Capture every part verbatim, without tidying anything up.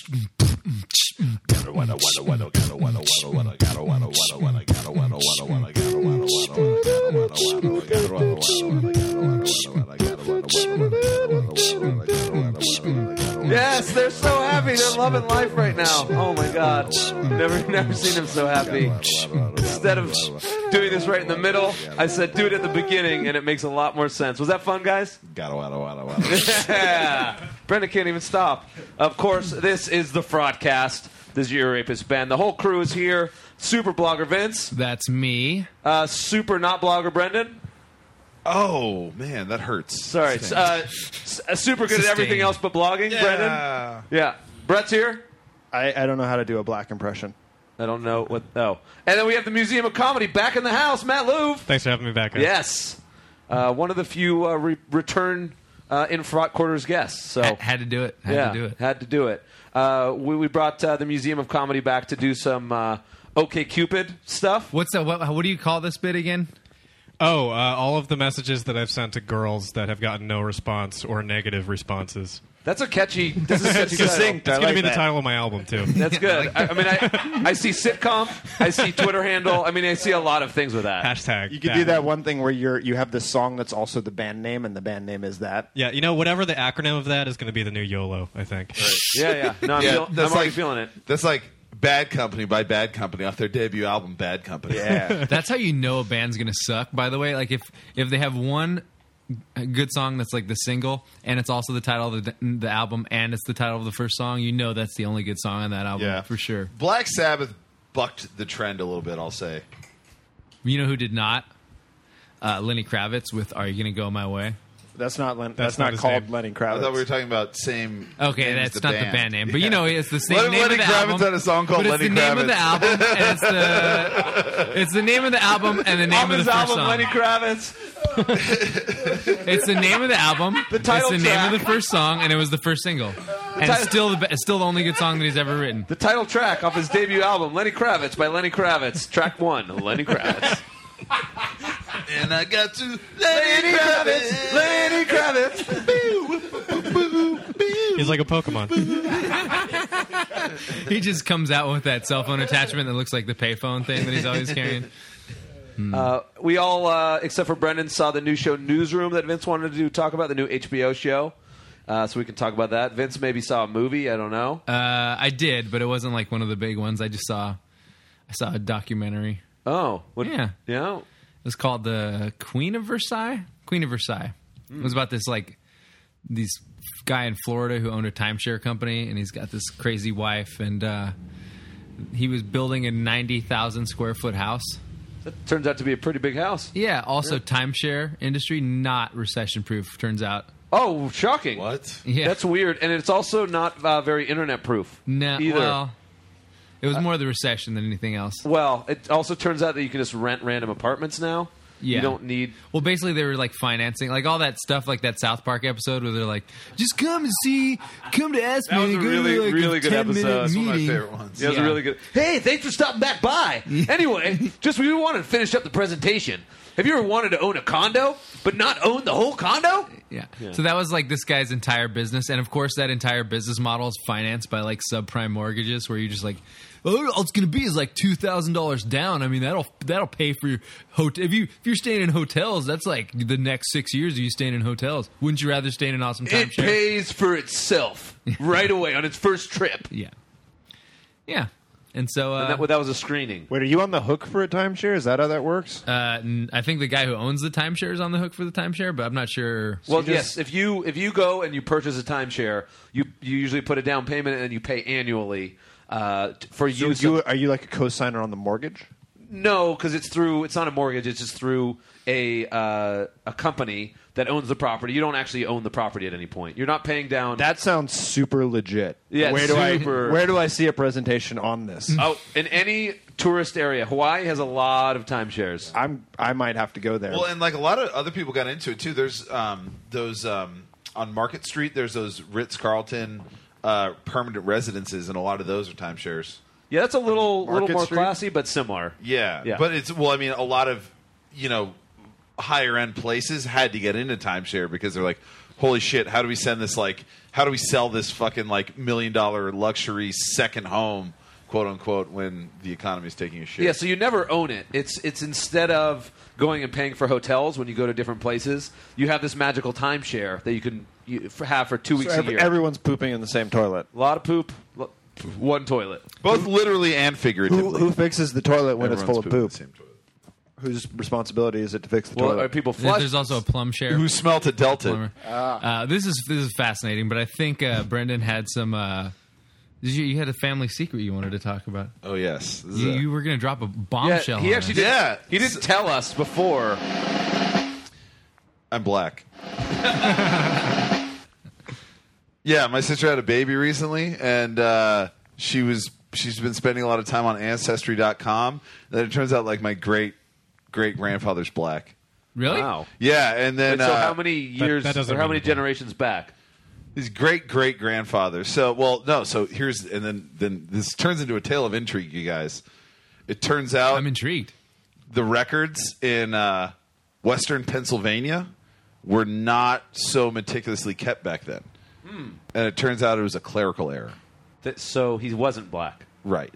Yes, they're so happy. They're loving life right now. Oh my God. Never never seen them so happy. Instead of doing this right in the middle, I said do it at the beginning, and it makes a lot more sense. Was that fun, guys? Yeah. Brenda can't even stop. Of course, this is the Fraudcast. This is your Rapist Ben. The whole crew is here. Super blogger Vince. That's me. Uh, super not blogger Brendan. Oh, man, that hurts. Sorry. Uh, s- uh, super good Sustained. at everything else but blogging, Yeah. Brendan. Yeah. Brett's here. I, I don't know how to do a black impression. I don't know what. Oh. And then we have the Museum of Comedy back in the house, Matt Louvre. Thanks for having me back, guys. Yes. Uh, one of the few uh, re- return uh, in Fraught Quarters guests. So Had, had to do it. Had yeah, to do it. had to do it. Uh, we, we brought uh, the Museum of Comedy back to do some uh, OkCupid stuff. What's the, what, what do you call this bit again? Oh, uh, all of the messages that I've sent to girls that have gotten no response or negative responses. That's a catchy. That's a catchy Succinct. title. It's I going like to be the that. title of my album, too. That's good. I, I mean, I, I see sitcom. I see Twitter handle. I mean, I see a lot of things with that. Hashtag. You could do that one thing where you're you have this song that's also the band name, and the band name is that. Yeah, you know, whatever the acronym of that is going to be the new YOLO, I think. Yeah, yeah. No, I'm, Yeah, feel, I'm that's already like- feeling it. That's like Bad Company by Bad Company off their debut album, Bad Company. Yeah. That's how you know a band's gonna suck. By the way, like if if they have one good song that's like the single, and it's also the title of the, the album, and it's the title of the first song, you know that's the only good song on that album Yeah. for sure. Black Sabbath bucked the trend a little bit, I'll say. You know who did not? Uh, Lenny Kravitz with "Are You Gonna Go My Way." That's not Len- That's that's, not not, his called name. Lenny I Kravitz. thought we were talking about same. Okay, name as that's not the band name, but Yeah. you know it's the same Lenny- name Lenny of the Kravitz album. had a song called but Lenny it's the name of the Kravitz. album, and it's the it's the name of the album and the name Off of the his first album, song. Lenny Kravitz. It's the name of the album. The title it's the track. name of the first song, and it was the first single. And it's title- still the be- it's still the only good song that he's ever written. The title track off his debut album, Lenny Kravitz by Lenny Kravitz. Track one, Lenny Kravitz. And I got to Lenny Kravitz, Lenny Kravitz. He's like a Pokemon. He just comes out with that cell phone attachment that looks like the payphone thing that he's always carrying. Uh, we all, uh, except for Brendan, saw the new show Newsroom that Vince wanted to do, talk about, the new H B O show. Uh, so we can talk about that. Vince maybe saw a movie. I don't know. Uh, I did, but it wasn't like one of the big ones. I just saw I saw a documentary. Oh. What, Yeah. Yeah. It was called The Queen of Versailles. Queen of Versailles. It was about this like these guy in Florida who owned a timeshare company, and he's got this crazy wife, and uh, he was building a ninety thousand square foot house. That turns out to be a pretty big house. Yeah. Also, timeshare industry not recession proof. Turns out. Oh, shocking. What? Yeah. That's weird. And it's also not uh, very internet proof. No. Either. Well, it was more the recession than anything else. Well, it also turns out that you can just rent random apartments now. Yeah. You don't need... Well, basically, they were like financing, like all that stuff, like that South Park episode where they're like, "Just come and see, come to ask That me." was a go to, really, like, really good ten-minute episode. That's one of my meeting." favorite ones. Yeah, it was Yeah. really good. Hey, thanks for stopping back by. Anyway, just we wanted to finish up the presentation. Have you ever wanted to own a condo, but not own the whole condo? Yeah. So that was like this guy's entire business, and of course, that entire business model is financed by like subprime mortgages, where you're just like, "Oh, all it's going to be is like two thousand dollars down." I mean, that'll that'll pay for your hotel. If you if you're staying in hotels, that's like the next six years of you staying in hotels. Wouldn't you rather stay in an awesome It timeshare? pays for itself right away on its first trip. Yeah. Yeah. And so uh, And that, that was a screening. Wait, are you on the hook for a timeshare? Is that how that works? uh, n- I think the guy who owns the timeshare is on the hook for the timeshare, but I'm not sure. Well, you just- yes. If you if you go and you purchase a timeshare, you you usually put a down payment and then you pay annually uh, t- for So use. you, of- are you like a co-signer on the mortgage? no, because it's through. It's not a mortgage. It's just through a uh, a company that owns the property. You don't actually own the property at any point. You're not paying down. That sounds super legit. Yeah, where do super. I where do I see a presentation on this? Oh, in any tourist area, Hawaii has a lot of timeshares. I'm I might have to go there. Well, and like a lot of other people got into it too. There's um, those um, on Market Street. There's those Ritz Carlton uh, permanent residences, and a lot of those are timeshares. Yeah, that's a little little Market more Street? classy, but similar. Yeah, Yeah. but it's well. I mean, a lot of you know higher end places had to get into timeshare because they're like, holy shit, how do we send this like how do we sell this fucking like million dollar luxury second home, quote unquote, when the economy is taking a shit. Yeah, so you never own it. It's it's instead of going and paying for hotels when you go to different places, you have this magical timeshare that you can you, for, have for two weeks So a every, year. everyone's pooping in the same toilet. A lot of poop, lo- one toilet. Both literally and figuratively. Who, who fixes the toilet when Everyone's it's full of pooping in poop? the same toilet. Whose responsibility is it to fix the Well, toilet? are people There- flush? There's also a plum share. Who smelt a Delta? plumber. Uh, this is this is fascinating, but I think uh, Brendan had some. Uh, did you, you had a family secret you wanted to talk about. Oh yes. This is You, a- you were going to drop a yeah, bombshell. he on actually us. did. Yeah. He didn't tell us before. I'm black. Yeah, my sister had a baby recently, and uh, she was she's been spending a lot of time on Ancestry dot com. Then it turns out like my great great grandfather's black. Really? Wow. Yeah, and then Wait, so uh, how many years that doesn't or how mean many anything. generations back? his great great grandfather. So well, no. So here's and then then this turns into a tale of intrigue, you guys. It turns out I'm intrigued. the records in uh, Western Pennsylvania were not so meticulously kept back then, Hmm. and it turns out it was a clerical error. That, so he wasn't black. Right.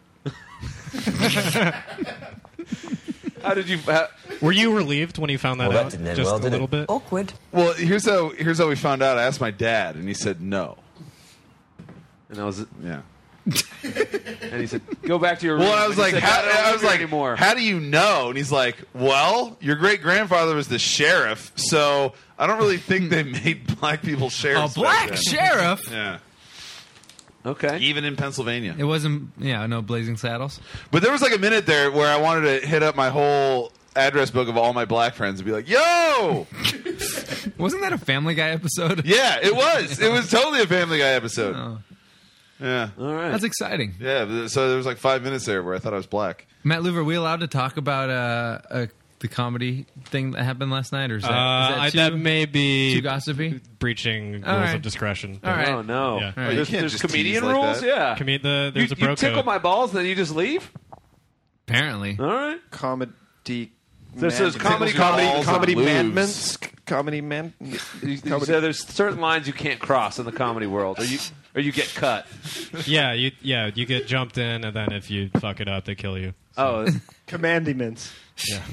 How did you? How, Were you relieved when you found that Well, that out? didn't end Just well, a did little it? bit. Awkward. Well, here's how here's how we found out. I asked my dad, and he said no. and I was, Yeah. and he said, "Go back to your room." Well, I was And he like, said, how, "I don't I live was here like, anymore." how do you know? And he's like, well, your great grandfather was the sheriff, so I don't really think they made black people A sheriffs. back black then. sheriff? Yeah. Okay. Even in Pennsylvania. It wasn't. Yeah, no Blazing Saddles. But there was like a minute there where I wanted to hit up my whole address book of all my black friends and be like, yo! Wasn't that a Family Guy episode? Yeah, it was. It was totally a Family Guy episode. Oh. Yeah. All right. That's exciting. Yeah, so there was like five minutes there where I thought I was black. Matt Louver, are we allowed to talk about uh, uh, the comedy thing that happened last night, or is that, Uh, is that, I- too, that may be too gossipy? breaching All rules right. of discretion. All right. Oh no! Yeah. Oh, you There's, can't there's just comedian tease like rules. that. Yeah. Commu- the, you, there's a you bro tickle code. my balls, then you just leave. Apparently. All right. Comedy. This is man- comedy Comedy- balls comedy lose. mandments. Comedy man. You, you comedy- said there's certain lines you can't cross in the comedy world, or you or you get cut. Yeah, you yeah you get jumped in, and then if you fuck it up, they kill you. Oh, commandments. Yeah.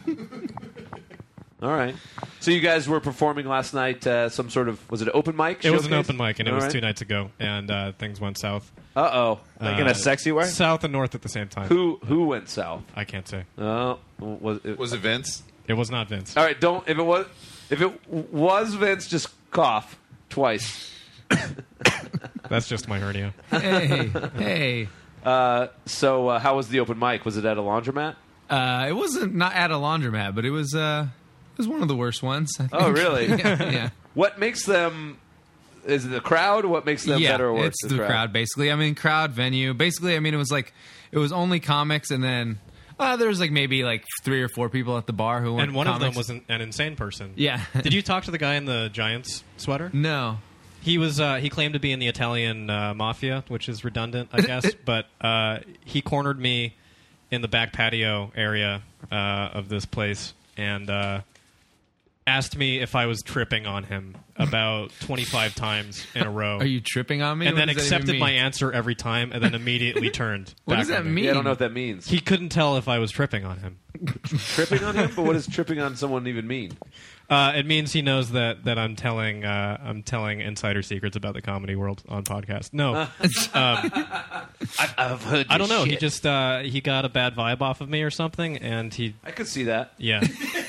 all right. So you guys were performing last night. Uh, some sort of was it an open mic? It was an showcase? open mic, and it All was right. two nights ago, and uh, things went south. Uh oh. Like in a sexy way? South and north at the same time. Who who went south? I can't say. Oh, was it? Was it Vince? It was not Vince. All right. Don't if it was if it was Vince, just cough twice. That's just my hernia. Hey, hey. Uh, so uh, how was the open mic? Was it at a laundromat? Uh, it wasn't not at a laundromat, but it was. Uh, it was one of the worst ones. I think. Oh, really? yeah. yeah. What makes them? Is it the crowd? What makes them yeah, better or worse? it's the crowd. basically. I mean, crowd, venue. Basically, I mean, it was like it was only comics, and then uh, there was like maybe like three or four people at the bar who weren't And one of them comics. was an, an insane person. Yeah. Did you talk to the guy in the Giants sweater? No. He was. Uh, he claimed to be in the Italian uh, mafia, which is redundant, I guess. but uh, he cornered me in the back patio area uh, of this place and uh, asked me if I was tripping on him about twenty-five times in a row. Are you tripping on me? and What then does that even accepted mean? my answer every time, and then immediately turned. What back does that on me. mean? Yeah, I don't know what that means. He couldn't tell if I was tripping on him. tripping on him, but what does tripping on someone even mean? Uh, it means he knows that, that I'm telling uh, I'm telling insider secrets about the comedy world on podcast. No, um, I, I've heard. I don't know. Shit. He just uh, he got a bad vibe off of me or something, and he I could see that. yeah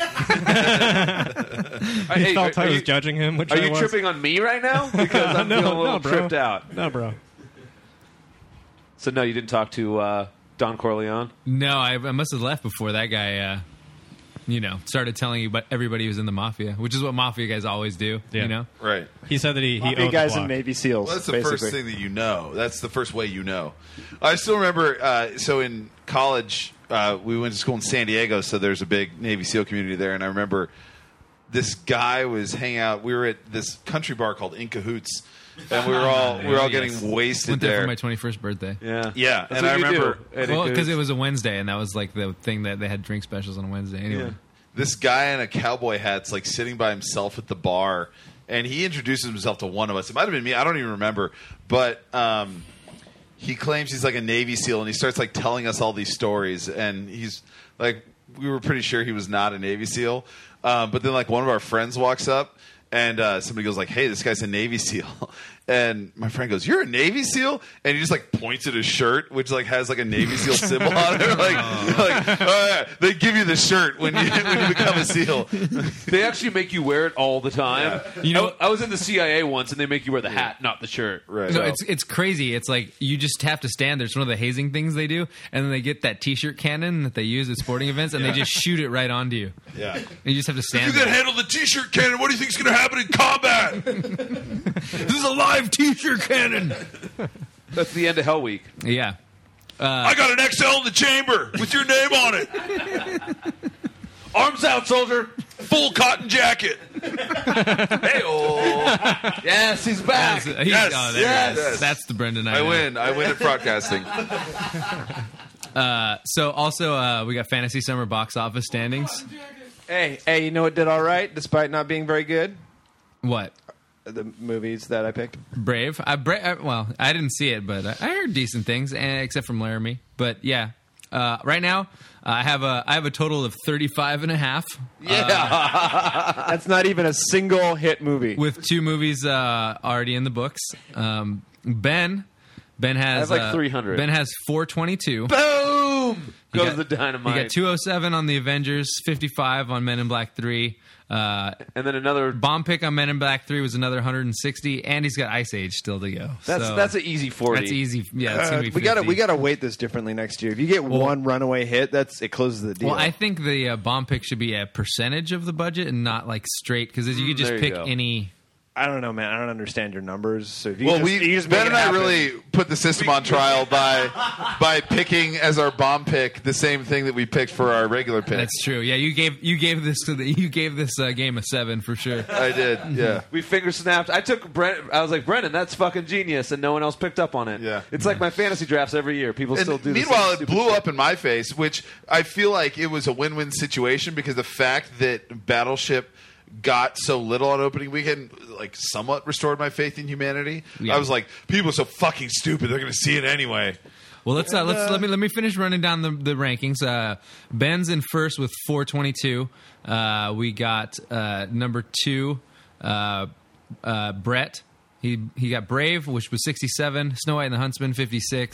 Hey, he felt are, I are was you, judging him. Which are I you was. tripping on me right now? Because I'm no, feeling a little no, bro. tripped out. No, bro. So no, you didn't talk to uh, Don Corleone. No, I, I must have left before that guy. Uh, you know, started telling you about everybody who was in the mafia, which is what mafia guys always do. Yeah. You know. Right. He said that he he Mafia owned the guys block. and Navy SEALs. Well, that's the basically. first thing that you know. That's the first way you know. I still remember. Uh, so in college, uh, we went to school in San Diego, so there's a big Navy SEAL community there, and I remember this guy was hanging out. We were at this country bar called In Cahoots, and we were all we were all Yes. getting wasted Went there there. for my twenty-first birthday. Yeah, Yeah, That's and what I you remember- do at Well, Incoots. because it was a Wednesday, and that was like the thing that they had drink specials on a Wednesday. Anyway. Yeah. This guy in a cowboy hat's like sitting by himself at the bar, and he introduces himself to one of us. It might have been me. I don't even remember. But um, he claims he's like a Navy SEAL, and he starts like telling us all these stories. And he's like, we were pretty sure he was not a Navy SEAL. Um, but then like one of our friends walks up, and uh, somebody goes like, "Hey, this guy's a Navy SEAL," and my friend goes, "You're a Navy SEAL?" And he just like points at his shirt, which like has like a Navy SEAL symbol on it. Like, like oh, yeah. They give you the shirt when you when you become a SEAL. They actually make you wear it all the time. Yeah. You know, I, I was in the C I A once, and they make you wear the hat, not the shirt. Right. No, it's it's crazy. It's like you just have to stand there. It's one of the hazing things they do, and then they get that T-shirt cannon that they use at sporting events, and Yeah. they just shoot it right onto you. Yeah. And you just have to stand You can there. handle the T-shirt cannon. What do you think's going to happen in combat? This is a live T-shirt cannon. That's the end of Hell Week. Yeah. I got an X L in the chamber with your name on it. Arms out, soldier. Full cotton jacket. Hey-oh. Yes, he's back. That's, he's, Yes, oh, there yes. it is. That's the Brendan I I know. win. I win at broadcasting. Uh, so also uh, we got Fantasy Summer box office standings. Hey, hey, you know what did all right despite not being very good? What? The movies that I picked. Brave. I, bra- I well, I didn't see it, but I heard decent things, eh, except from Laramie. But yeah, uh, right now I have a I have a total of thirty-five and a half. Yeah. That's not even a single hit movie. With two movies uh, already in the books. Um, Ben, Ben has I have like uh, three hundred. Ben has four twenty-two. Boom! You Goes got- the dynamite. You got two oh seven on the Avengers, fifty-five on Men in Black three. Uh, and then another. bomb pick on Men in Black three was another one hundred sixty, and he's got Ice Age still to go. That's So that's an easy forty. that's easy. Yeah, it's Uh, gonna be we gotta fifty. we gotta weight this differently next year. If you get one runaway hit, that's it closes the deal. Well, I think the uh, bomb pick should be a percentage of the budget and not like straight because you could just there you pick go. any. I don't know, man. I don't understand your numbers. So if you Well, just, we you just Ben make and it I happen. really put the system on trial by by picking as our bomb pick the same thing that we picked for our regular pick. That's true. Yeah, you gave you gave this to the you gave this uh, game a seven for sure. I did. Yeah. We finger snapped. I took Brent. I was like, Brendan, that's fucking genius, and no one else picked up on it. Yeah. It's like my fantasy drafts every year. People And still do. the meanwhile, same it stupid blew shit. up in my face, which I feel like it was a win-win situation because the fact that Battleship got so little on opening weekend, like, somewhat restored my faith in humanity. Yeah. I was like, people are so fucking stupid; they're going to see it anyway. Well, let's uh, let's let me let me finish running down the, the rankings. Uh, Ben's in first with four twenty-two. Uh, we got uh, number two, uh, uh, Brett. He he got Brave, which was sixty-seven. Snow White and the Huntsman, fifty-six.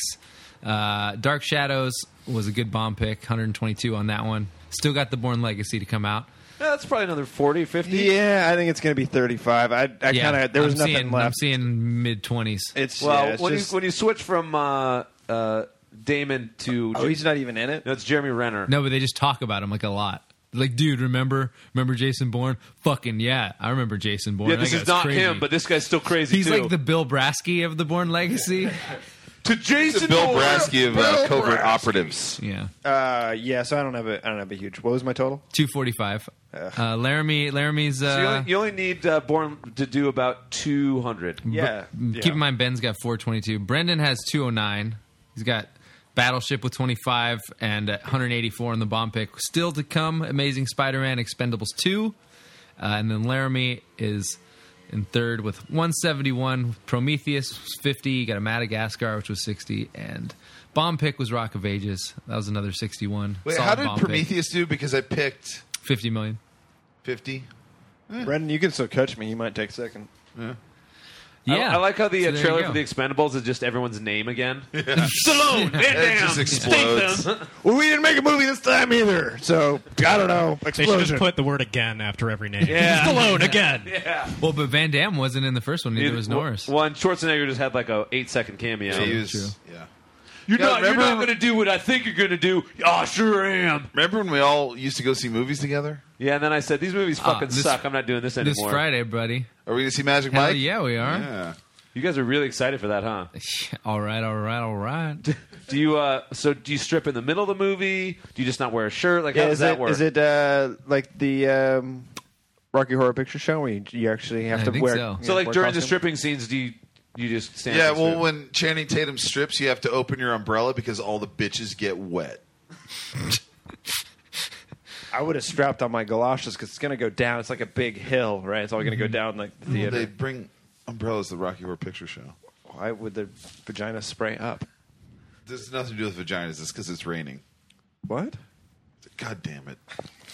Uh, Dark Shadows was a good bomb pick, one hundred twenty-two on that one. Still got the Bourne Legacy to come out. Yeah, that's probably another forty, fifty. Yeah, I think it's going to be thirty-five. I, I Yeah, kind of there was I'm nothing seeing, I'm left. seeing mid twenties. It's Well, yeah, it's when just, you when you switch from uh, uh, Damon to oh, he's not even in it. no, it's Jeremy Renner. No, but they just talk about him like a lot. Like, dude, remember remember Jason Bourne? Fucking yeah, I remember Jason Bourne. Yeah, That this guy's is not crazy. him, but this guy's still crazy He's too. like the Bill Brasky of the Bourne Legacy. to Jason Bill Bourne. Brasky of uh, Covert Operatives. Yeah, Uh, yeah, so I don't have a I don't have a huge. What was my total? two forty five. Uh, Laramie, Laramie's. Uh, So you, only, you only need uh, Bourne to do about two hundred. Yeah, b- Keep in mind, Ben's got four twenty two. Brendan has two oh nine. He's got Battleship with twenty five and uh, one hundred eighty four on the bomb pick. Still to come, Amazing Spider Man, Expendables two, uh, and then Laramie is in third with one seventy one. Prometheus was fifty. You got a Madagascar, which was sixty, and bomb pick was Rock of Ages. That was another sixty one. Wait, how did Prometheus do? Because I picked fifty million. fifty. Brendan, you can still catch me. You might take second. Yeah, I, I like how the So uh, there trailer you for go. the Expendables is just everyone's name again. Stallone, Van It Damme, just explodes. Statham. Well, we didn't make a movie this time either, so I don't know. They should just put the word again after every name. Yeah. Stallone again. Yeah. Well, but Van Damme wasn't in the first one. Neither was Norris. One Schwarzenegger just had like a eight second cameo. He was- true. yeah. You're Yeah, not. You're remember- not going to do what I think you're going to do. I sure am. Remember when we all used to go see movies together? Yeah, and then I said these movies Ah, fucking this- suck. I'm not doing this This anymore. Friday, buddy. Are we going to see Magic Hell Mike? yeah, we are. Yeah. You guys are really excited for that, huh? All right, all right, all right. Do you? uh So do you strip in the middle of the movie? Do you just not wear a shirt? Like how Yeah, does is that it work? is it uh, like the um, Rocky Horror Picture Show where you, you actually have I to think wear? so. so like wear during the costume? stripping scenes, do you you just stand? Yeah, and well, strip? when Channing Tatum strips, you have to open your umbrella because all the bitches get wet. I would have strapped on my galoshes because it's going to go down. It's like a big hill, right? It's all going to go down like the theater. They bring umbrellas to the Rocky Horror Picture Show. Why would the vagina spray up? This has nothing to do with vaginas. It's because it's raining. What? God damn it.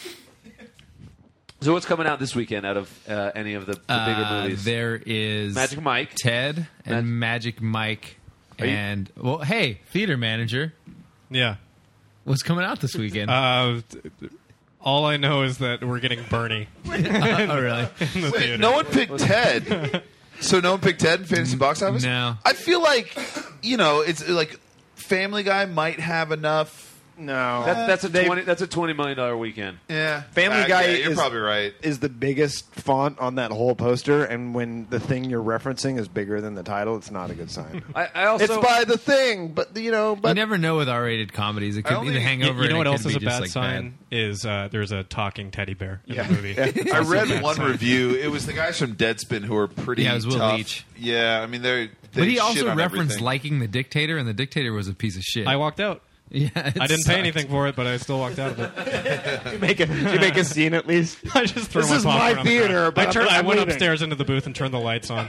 So what's coming out this weekend out of uh, any of the, the bigger Uh, movies? there is Magic Mike. Ted, and Magic Mike, Are you- and well, hey, theater manager, Yeah. what's coming out this weekend? Uh, all I know is that we're getting Bernie oh, really? in the theater. No one picked Ted. So no one picked Ted in Fantasy Box Office? No. I feel like, you know, it's like Family Guy might have enough. No. That, that's a They- twenty. That's a twenty million dollar weekend. Yeah. Family Uh, Guy yeah, you're is- probably right. is the biggest font on that whole poster, and when the thing you're referencing is bigger than the title, it's not a good sign. I, I also It's by the thing, but you know, You but never know with R-rated comedies. It I could only- be The You, Hangover. you know and what it else could is a be just, bad like, sign? Is uh, there's a talking teddy bear in Yeah. the movie. I Also a read bad one sign. review. It was the guys from Deadspin who are pretty Yeah, it was Will tough. Leach. Yeah, I mean, they're. They But he shit also on referenced everything. liking The Dictator, and The Dictator was a piece of shit. I walked out. yeah, it I didn't sucked. pay anything for it, but I still walked out of it. you make a you make a scene at least. I just threw This my is popcorn my on the theater, ground. but I turned. I'm- I I'm went leaving. upstairs into the booth and turned the lights on.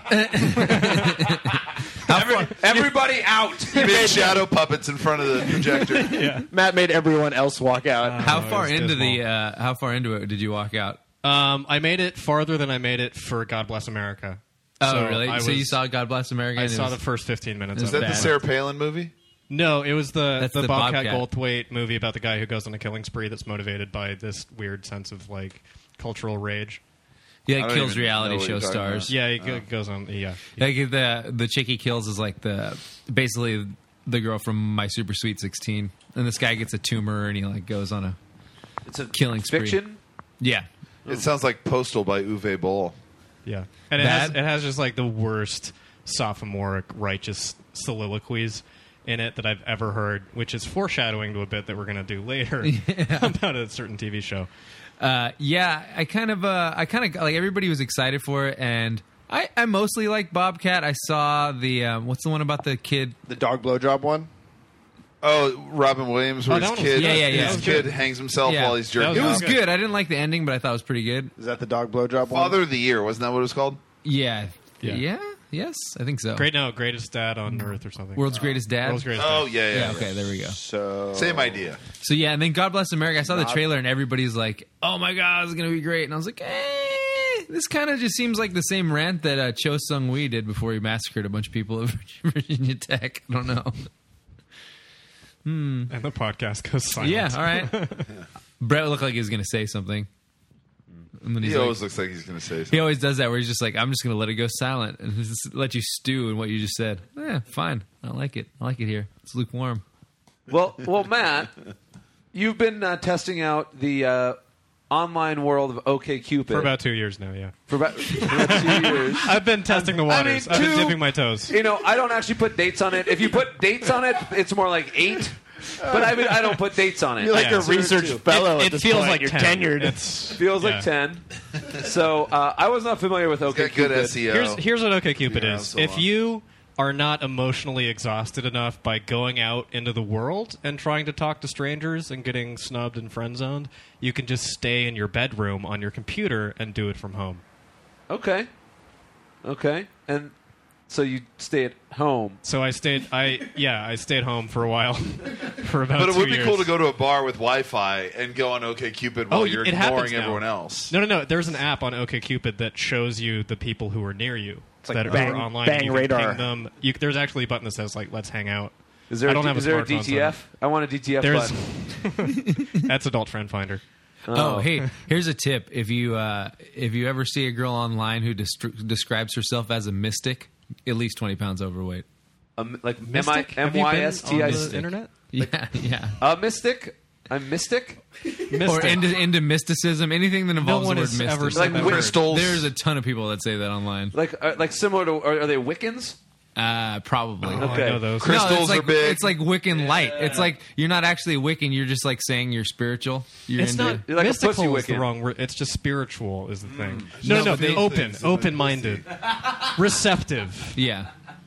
Every, everybody out. He made shadow puppets in front of the projector. Matt made everyone else walk out. How Oh, it far was into dismal. the? Uh, how far into it did you walk out? Um, I made it farther than I made it for God Bless America. Oh, So really? I so you was- saw God Bless America? I and it saw was- the first fifteen minutes. Is Is of that it. the Sarah Palin movie? No, it was the That's the, the Bobcat Bobcat. Goldthwait movie about the guy who goes on a killing spree that's motivated by this weird sense of like cultural rage. Yeah, I it don't kills even know reality what show you're talking stars. about. Yeah, he go goes on. Yeah, Like the the chick he kills is like the basically the girl from My Super Sweet sixteen, and this guy gets a tumor and he like goes on a It's a Killing spree. fiction. yeah. It sounds like Postal by Uwe Boll. yeah, and it has Bad? it has just like the worst sophomoric righteous soliloquies in it that I've ever heard, which is foreshadowing to a bit that we're going to do later about a certain T V show. Uh, yeah, I kind of, uh, I kind of like everybody was excited for it, and I, I mostly like Bobcat. I saw the um, what's the one about the kid? The dog blowjob one. Oh, Robin Williams, where Oh, that his one was kid, good. Yeah, yeah, yeah. his That was kid good. hangs himself Yeah. while he's That jerking was It off. was good. good. I didn't like the ending, but I thought it was pretty good. Is that the dog blowjob one? Father of the Year, wasn't that what it was called? Yeah, Yeah. yeah, yes, I think so. Great, no, greatest dad on earth or something. World's Greatest Dad. World's greatest. Oh, dad. yeah, yeah. yeah, yeah. okay, there we go. So Same idea. So yeah, and then God Bless America. I saw the Not- trailer and everybody's like, "Oh my god, it's gonna be great!" And I was like, "Eh, this kind of just seems like the same rant that uh, Cho Sung Wee did before he massacred a bunch of people at Virginia Tech." I don't know. And the podcast goes silent. Yeah, all right. Brett looked like he was gonna say something. And then he's He like- always looks like he's going to say he something. always does that, where he's just like, "I'm just gonna let it go silent and just let you stew in what you just said." Yeah, fine. I like it. I like it here. It's lukewarm. Well, well, Matt, you've been uh, testing out the uh, online world of OkCupid For about two years now, yeah. for about, for about two years. I've been testing the I mean, waters. I've been two- dipping my toes. You know, I don't actually put dates on it. If you put dates on it, it's more like eight. But I mean, I don't put dates on it. You're like Yeah. a research fellow. It, at it this feels point. like you're ten. tenured. It's, Feels yeah. like ten. So uh, I was not familiar with He's got good OkCupid. S E O. Here's here's what OkCupid Yeah, is. so If on. you are not emotionally exhausted enough by going out into the world and trying to talk to strangers and getting snubbed and friend zoned, you can just stay in your bedroom on your computer and do it from home. Okay. Okay. And so you stay at home. So I stayed. I yeah, I stayed home for a while, for about. But it two would be years. cool to go to a bar with Wi-Fi and go on OkCupid while Oh, you're it happens ignoring now. everyone else. No, no, no. There's an app on OkCupid that shows you the people who are near you like that Bang- are online. Bang you can Radar. ping them. You, there's actually a button that says like "Let's hang out." Is there, I a, don't have a is there a smartphone, so- D T F? I want a D T F There's button. that's Adult Friend Finder. Oh, hey, here's a tip. If you uh, if you ever see a girl online who destri- describes herself as a mystic, at least twenty pounds overweight. Um, like M I Mystic? M Have you Y been S T I on the C. internet? Yeah, yeah. A mystic? I'm mystic? Or into, into mysticism, anything that involves one the word has mystic. ever said Like that wi- word. Crystals. There's a ton of people that say that online. Like uh, like similar to, are, are they Wiccans? Uh, probably. Oh, Okay. I know those. No, Crystals it's like, are big. It's like Wiccan light. It's like you're not actually Wiccan. You're just like saying you're spiritual. You're It's into, not You're like a pussy mystical is the Wiccan. wrong word. It's just spiritual is the thing. No, No, no, but they- open, things open-minded, receptive. Yeah.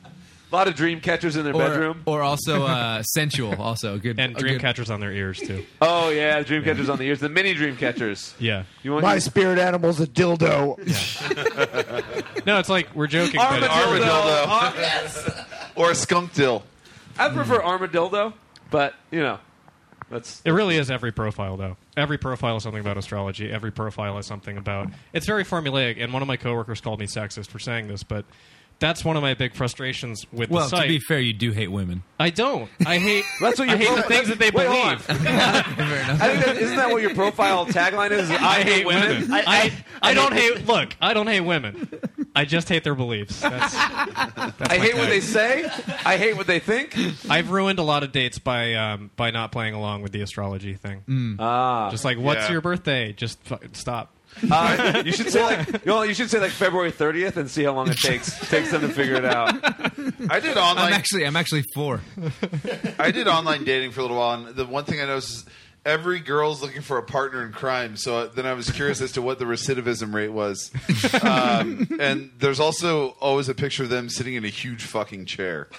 A lot of dream catchers in their or, bedroom. or also uh, sensual. Also good And a dream good- catchers on their ears too. Oh yeah, dream catchers on the ears. The mini dream catchers. Yeah. You want My your- spirit animal's a dildo. No, it's like we're joking. but it's- armadillo. Armadillo. Ar- yes. Or a skunk dill. I prefer armadillo, but you know, that's It really is every profile, though. Every profile is something about astrology. Every profile is something about... It's very formulaic, and one of my coworkers called me sexist for saying this, but that's one of my big frustrations with Well, the site. to be fair, you do hate women. I don't. I hate. That's what I your hate pro- the things that they Wait, hold on. believe. I think that, isn't that what your profile tagline is? I, hate women. I, I, I don't hate. Look, I don't hate women. I just hate their beliefs. That's, that's I my hate what tag. they say. I hate what they think. I've ruined a lot of dates by um, by not playing along with the astrology thing. Ah, Just like, what's Yeah. your birthday? Just fu- stop. uh, you should say like you, know, you should say like February thirtieth and see how long it takes takes them to figure it out. I did I'm online. actually I'm actually four. I did online dating for a little while, and the one thing I noticed is every girl's looking for a partner in crime. So then I was curious as to what the recidivism rate was. Um, and there's also always a picture of them sitting in a huge fucking chair.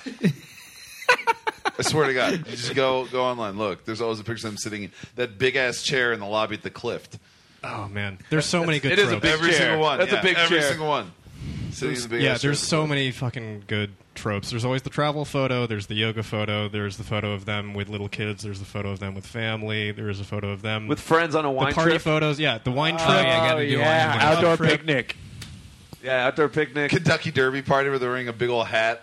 I swear to God, you just go go online. Look, there's always a picture of them sitting in that big ass chair in the lobby at the Clift. Oh man, there's so many good. It is a tropes. big Every chair. single one. That's a yeah, big every chair. single one. Sitting in the big Yeah, ass chair there's at the so Clift. many fucking good tropes. There's always the travel photo. There's the yoga photo. There's the photo of them with little kids. There's the photo of them with family. There's a photo of them With friends on a the wine party trip. photos. Yeah, the wine trip. yeah, I gotta Oh, do yeah. one. Outdoor Trip. picnic. Yeah, outdoor picnic. Kentucky Derby party where they're wearing a big old hat.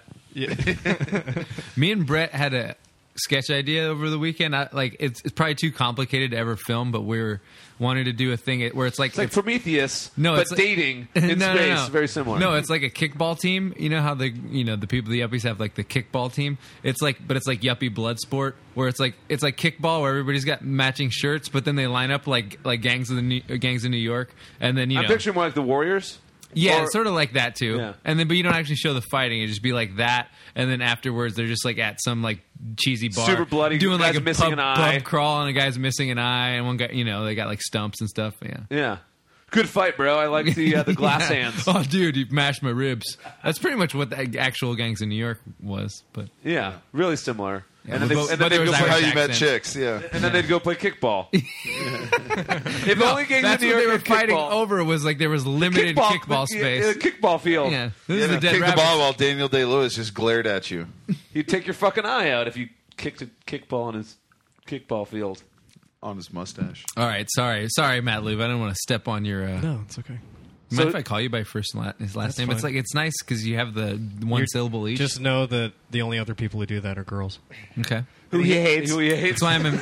Me and Brett had a sketch idea over the weekend. I, like it's it's probably too complicated to ever film, but we were wanting to do a thing where it's like It's like Prometheus, No, but it's like- dating in no, space. no, no. Very similar. No, it's like a kickball team. You know how the you know the people the yuppies have like the kickball team. It's like, but it's like yuppie blood sport where it's like it's like kickball where everybody's got matching shirts, but then they line up like like gangs of the New, gangs in New York, and then you I'm know picturing more like the Warriors. yeah, Or- it's sort of like that too. Yeah. And then but you don't actually show the fighting; it just be like that, and then afterwards they're just like at some like cheesy bar, Super bloody, doing like guy's a missing pub, an eye. pub crawl, and a guy's missing an eye, and one guy you know they got like stumps and stuff. Yeah. Yeah, good fight, bro. I like the uh, the glass Yeah. hands. Oh, dude, you mashed my ribs. That's pretty much what the actual gangs in New York was. But Yeah, really similar. Yeah, and then, but- they, but and then there they'd go was play, How Irish you met accents. chicks, yeah. and then they'd go play kickball. if No, only gangs that's in New what York they were had fighting kickball. over was like there was limited kickball, yeah, space. yeah, kickball field. Yeah, this You is the had to dead kick the rabbit. ball while Daniel Day-Lewis just glared at you. He'd take your fucking eye out if you kicked a kickball in his kickball field. On his mustache. All right, sorry, sorry, Matt Loop. I don't want to step on your. Uh, No, it's okay. Mind So- if I call you by first and la- his last That's name? It's fine. like it's nice because you have the one You're- syllable each. Just know that the only other people who do that are girls. okay. Who he hates. Who he hates. That's why I'm. In,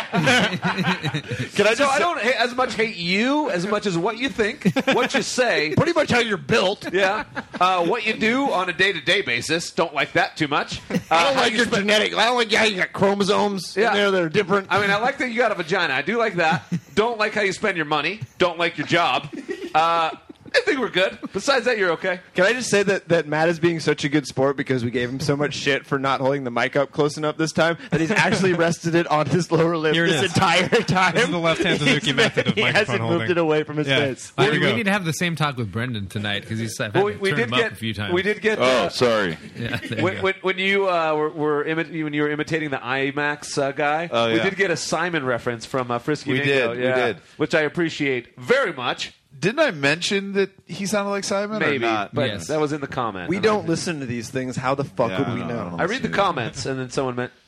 Can I so I don't hate, as much hate you as much as what you think, what you say, Pretty much how you're built. yeah, uh, what you do on a day to day basis. Don't like that too much. Uh, I don't how like you your spend- genetic. I don't like how you got chromosomes Yeah. in there that are different. I mean, I like that you got a vagina. I do like that. Don't like how you spend your money. Don't like your job. Uh, I think we're good. Besides that, you're okay. Can I just say that, that Matt is being such a good sport because we gave him so much shit for not holding the mic up close enough this time that he's actually rested it on his lower lip Here it this is. entire time. This is the left-hand Suzuki He's- method of He microphone hasn't holding. moved it away from his Yeah. face. There we, you we go. need to have the same talk with Brendan tonight because he's I've had Well, to we, we turn did him get up a few times. we did get. Oh, uh, sorry. Yeah, there you when, go. when, when you uh, were, were imi- when you were imitating the IMAX uh, guy, Oh, we yeah. did get a Simon reference from uh, Frisky We Dingo, did, we yeah, did. which I appreciate very much. Didn't I mention that he sounded like Simon Maybe, or not? but Yes. that was in the comment. We And don't I, listen to these things. How the fuck Yeah, would I we don't know? know. I read the comments, and then someone meant.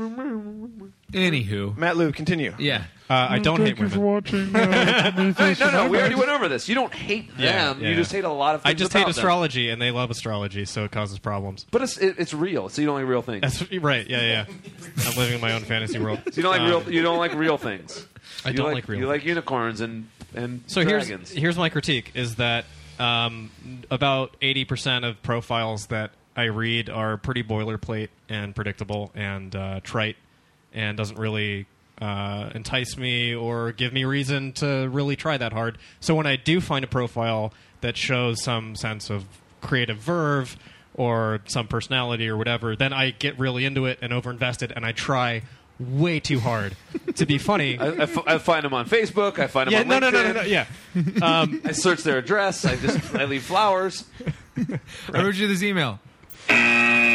Anywho, Matt Lou, continue. yeah. Uh, I don't hate women. Hey, no, no, we already went over this. You don't hate them. Yeah, yeah, you just yeah. hate a lot of I things just about hate them. astrology, and they love astrology, so it causes problems. But it's it, it's real, so you don't like real things. That's right. Yeah, yeah. I'm living in my own fantasy world. So you don't like Um, real. You don't like real things. I You don't like, like real You like unicorns and and So dragons. here's here's my critique: is that um, about eighty percent of profiles that I read are pretty boilerplate and predictable and uh, trite, and doesn't really uh, entice me or give me reason to really try that hard. So when I do find a profile that shows some sense of creative verve or some personality or whatever, then I get really into it and overinvested, and I try way too hard to be funny. I, I f- I find them on Facebook. I find them yeah, on no, LinkedIn. no, no, no, no, yeah. Um, I search their address. I just I leave flowers. I wrote you this email.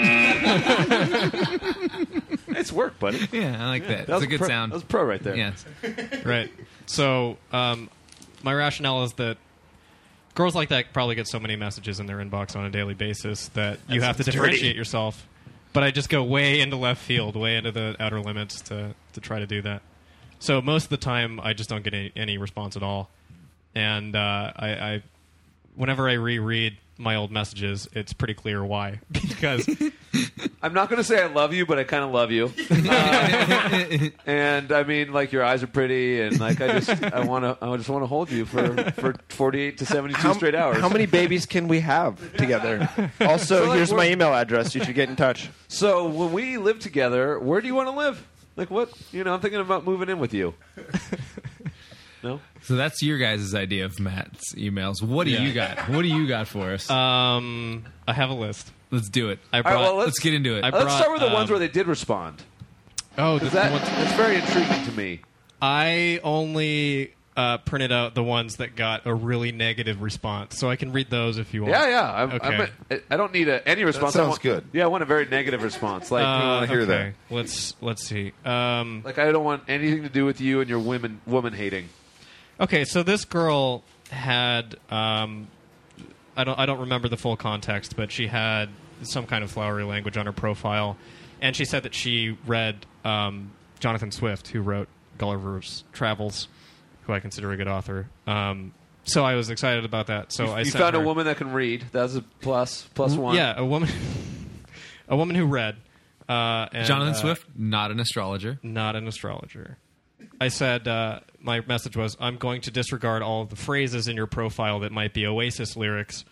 Nice work, buddy. Yeah, I like that. That That's was a good pro, sound. That was pro right there. Yeah. Right. So, um, my rationale is that girls like that probably get so many messages in their inbox on a daily basis that you have to differentiate yourself. But I just go way into left field, way into the outer limits to, to try to do that. So most of the time, I just don't get any, any response at all. And uh, I, I, whenever I reread my old messages, it's pretty clear why. Because I'm not going to say I love you, but I kind of love you. Uh, and I mean, like your eyes are pretty, and like I just I want to I just want to hold you for, for forty-eight to seventy-two How, straight hours. how many babies can we have together? Also, So, like, here's my we're- email address. You should get in touch. So when we live together, where do you want to live? Like what? You know, I'm thinking about moving in with you. No. So that's your guys' idea of Matt's emails. What do Yeah. you got? What do you got for us? um, I have a list. Let's do it. I All right, brought. well, Let's get into it. I Let's brought, start with the ones um, where they did respond. oh, the, 'Cause that, the ones- that's very intriguing to me. I only uh, printed out the ones that got a really negative response, so I can read those if you want. Yeah, yeah. I'm, Okay. I'm a, I don't need a, any response. I sounds want- good. Yeah, I want a very negative response. Like, Uh, wanna hear okay. Let's let's see. Um, like I don't want anything to do with you and your women woman hating. okay, so this girl had um, I don't I don't remember the full context, but she had some kind of flowery language on her profile, and she said that she read um, Jonathan Swift, who wrote Gulliver's Travels, who I consider a good author. Um, so I was excited about that. So I you sent found her, a woman that can read. That's a plus plus one. Yeah, a woman, a woman who read. Uh, and, Jonathan uh, Swift, not an astrologer. not an astrologer. I said, uh, my message was, I'm going to disregard all of the phrases in your profile that might be Oasis lyrics.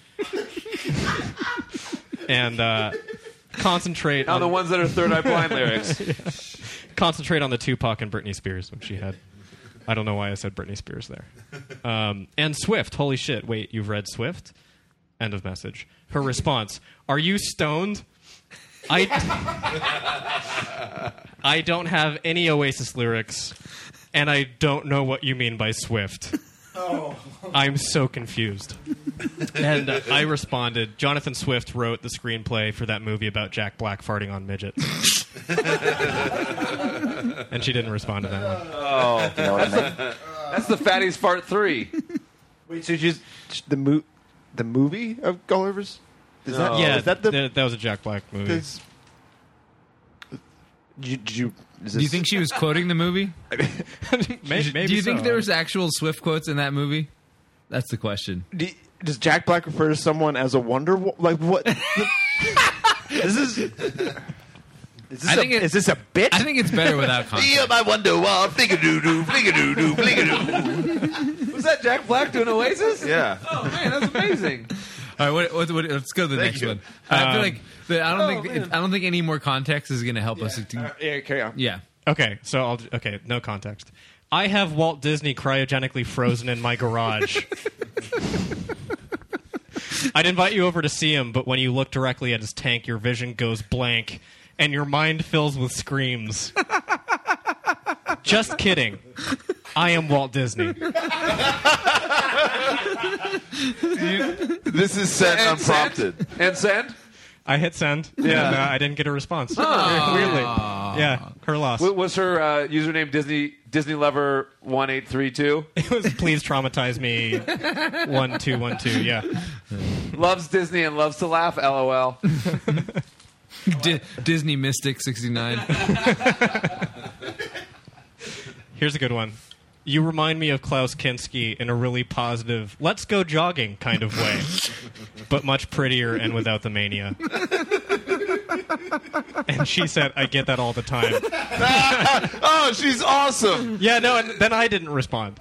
and uh, concentrate Now on the ones that are Third Eye Blind lyrics. concentrate on the Tupac and Britney Spears, which she had. I don't know why I said Britney Spears there. Um, and Swift, holy shit, wait, you've read Swift? End of message. Her response, are you stoned? I, I don't have any Oasis lyrics, and I don't know what you mean by Swift. Oh. I'm so confused. And uh, I responded, Jonathan Swift wrote the screenplay for that movie about Jack Black farting on midgets. And she didn't respond to that one. Oh, that's the, that's the Fatties Fart three. Wait, so you just the mo- the movie of Gulliver's? Is that, No. Yeah, is that the? th- that was a Jack Black movie. Is, did you, did you, is Do you this- think she was quoting the movie? May- maybe Do you think so. there was actual Swift quotes in that movie? That's the question. Do- does Jack Black refer to someone as a wonder? Wo- Like what? this is. Is this, I a, think it- is this a bit? I think it's better without context. Yeah, my wonder wall, flick-a-doo-doo, flick-a-doo-doo, flick-a-doo. Was that Jack Black doing Oasis? Yeah. Oh man, that's amazing. All right, what, what, what, let's go to the Thank next you. one. I feel Um, like the, I don't oh, think man. I don't think any more context is going to help us. To, yeah, carry on. yeah. Okay, so I'll okay, no context. I have Walt Disney cryogenically frozen in my garage. I'd invite you over to see him, but when you look directly at his tank, your vision goes blank and your mind fills with screams. Just kidding. I am Walt Disney. This is sent And unprompted. send? And send? I hit send, and uh, I didn't get a response. Weirdly. Yeah, her loss. What was her uh, username? Disney Disney Lover one eight three two. It was please traumatize me one two one two, yeah. Loves Disney and loves to laugh. LOL. D- Disney Mystic sixty-nine. Here's a good one. You remind me of Klaus Kinski in a really positive, let's go jogging kind of way, but much prettier and without the mania. And she said, I get that all the time. Oh, she's awesome. Yeah, no, and then I didn't respond.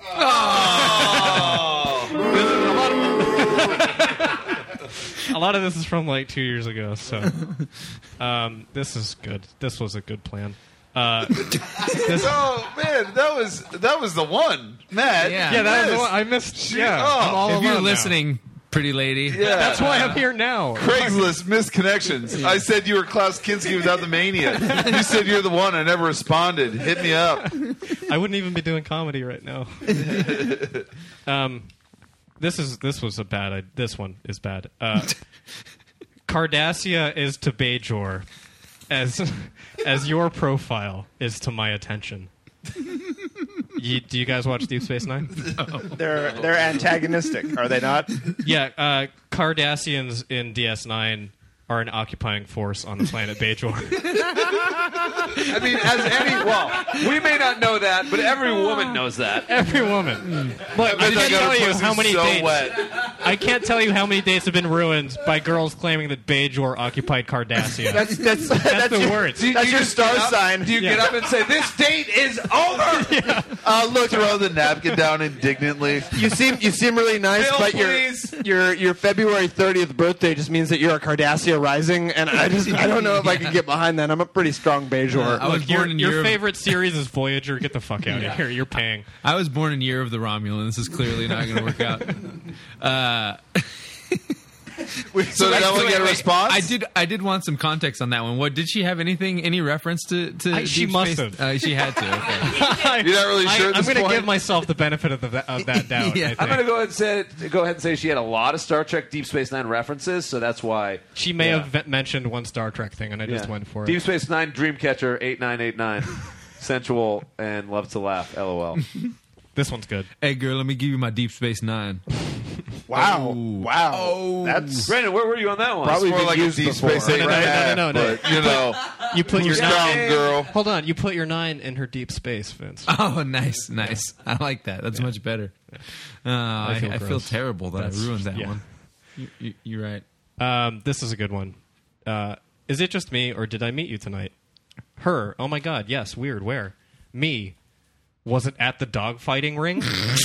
A lot of this is from like two years ago, so um, this is good. This was a good plan. Uh, this, Oh man, that was that was the one, Matt. Yeah. yeah, that was the Yes. one I missed. She- yeah, oh, I'm all If you're alone now. listening, pretty lady. Yeah. That's why I'm here now. Craigslist misconnections. I said you were Klaus Kinski without the mania. You said you're the one. I never responded. Hit me up. I wouldn't even be doing comedy right now. um, this is this was a bad. I, this one is bad. Uh, Cardassia is to Bajor as as your profile is to my attention. You, do you guys watch Deep Space Nine? They're they're antagonistic, are they not? Yeah, uh, Cardassians in D S nine are an occupying force on the planet Bajor. I mean, as any well, we may not know that, but every woman knows that. Every woman. Look, I can't tell you how many so dates. wet. I can't tell you how many dates have been ruined by girls claiming that Bajor occupied Cardassia. That's that's That's that's the your, words. Do you- That's do you your just star get up- sign. Do you get up and say, this date is over? Uh, look, throw the napkin down indignantly. You seem you seem really nice, Bill, but please. your your your February thirtieth birthday just means that you're a Cardassia rising, and I just I don't know if I could get behind that. I'm a pretty strong Bajor. I was Look, your, born in your year of- favorite series is Voyager. Get the fuck out of here. You're paying. I was born in year of the Romulan. This is clearly not going to work out. Uh, So did that one wait, get a wait, response? I did. I did want some context on that one. What did she have anything? Any reference to? to I- she Deep must Space? have. Uh, she had to. Okay. You're not really sure I, at I'm this going to point? give myself the benefit of, the, of that doubt. Yeah. I think. I'm going to go ahead and say go ahead and say she had a lot of Star Trek Deep Space Nine references, so that's why She may Yeah. have ve- mentioned one Star Trek thing, and I just Yeah. went for Deep it. Space Nine Dreamcatcher eight nine eight nine. Sensual and loves to laugh. LOL. This one's good. Hey, girl, let me give you my Deep Space Nine. Wow, Oh. wow, Oh. that's Brandon, where were you on that one? Probably More been like a used Deep before, Space Eight and a right? half, No, no, no, no. but, you know, You put your strong nine. girl. Hold on. You put your nine in her deep space, Vince. Oh, nice, nice. I like that. That's much better. Uh, I, feel I feel gross. terrible that That's- I ruined that yeah. one. You, you, you're right. Um, this is a good one. Uh, is it just me, or did I meet you tonight? Her. Oh my God. Yes. Weird. Where? Me. Was it at the dogfighting ring?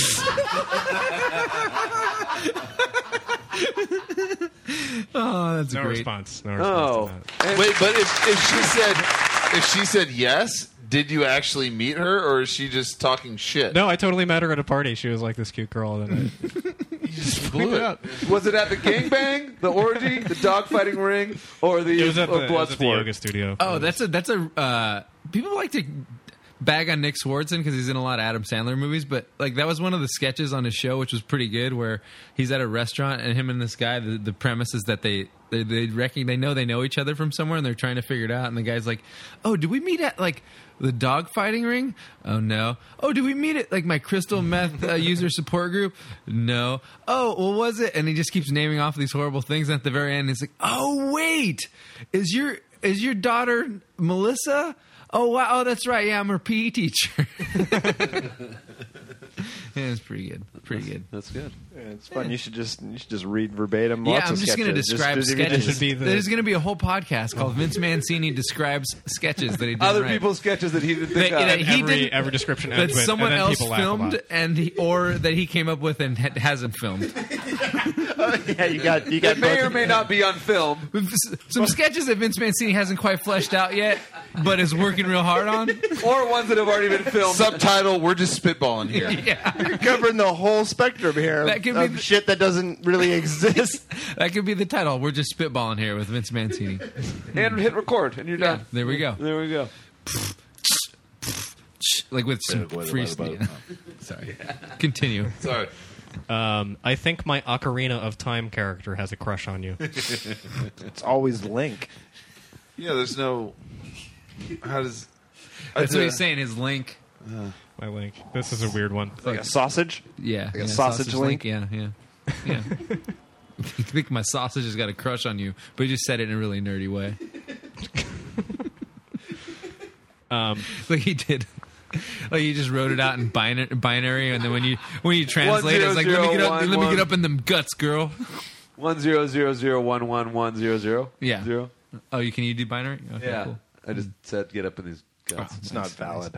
Oh, that's No great. response. No Oh. response to that. Wait, but if, if she said if she said yes, did you actually meet her, or is she just talking shit? No, I totally met her at a party. She was like this cute girl. And I, you just blew it. Was it at the gangbang, the orgy, the dogfighting ring, or the it was at or the, it was at the Bloodsport? yoga studio. Oh, that's a that's a. Uh, people like to bag on Nick Swardson because he's in a lot of Adam Sandler movies, but like that was one of the sketches on his show, which was pretty good, where he's at a restaurant and him and this guy. The, the premise is that they they they reckon they know they know each other from somewhere and they're trying to figure it out. And the guy's like, "Oh, did we meet at like the dog fighting ring? Oh no. Oh, did we meet at like my crystal meth uh, user support group? No. Oh, what was it?" And he just keeps naming off these horrible things. And at the very end, he's like, "Oh wait, is your is your daughter Melissa?" Oh wow! Oh, that's right. Yeah, I'm her P E teacher. Yeah, it's pretty good. Pretty good. That's good. Yeah, it's fun. You should just you should just read verbatim. Yeah, lots I'm of just going to sketches. describe Just- just- if you sketches. just- should be the- There's going to be a whole podcast called Vince Mancini describes sketches that he did. Other right. people's sketches that he didn't think That- of. that he every, didn't- every description that ends with, someone and then else people laugh a filmed lot. and he, or that he came up with and ha- hasn't filmed. yeah, you got you got It may both or of may them. not be on film, Some sketches that Vince Mancini hasn't quite fleshed out yet, but is working real hard on. or ones that have already been filmed. Subtitle: We're just spitballing here. Yeah, You're covering the whole spectrum here That of, could be of the- shit that doesn't really exist. that could be the title. We're just spitballing here with Vince Mancini. and hit record, and you're done. There we go. There we go. Like with some free yeah. Sorry. Continue. Sorry. Um, I think my Ocarina of Time character has a crush on you. It's always Link. Yeah, there's no. How does? That's I- what he's saying. His link. My Link. This is a weird one. Like a sausage. Yeah. Like a yeah, sausage link? Yeah, yeah. Yeah. I think my sausage has got a crush on you, but he just said it in a really nerdy way. Um, Like he did. Like he just wrote it out in binary, binary and then when you when you translate it, it's like let me get up, One, let me one. get up in them guts, girl. One zero zero zero one one one zero zero. Yeah. Zero. Oh, you can you do binary? Okay, Yeah. cool. I just said get up in these guts. It's not valid.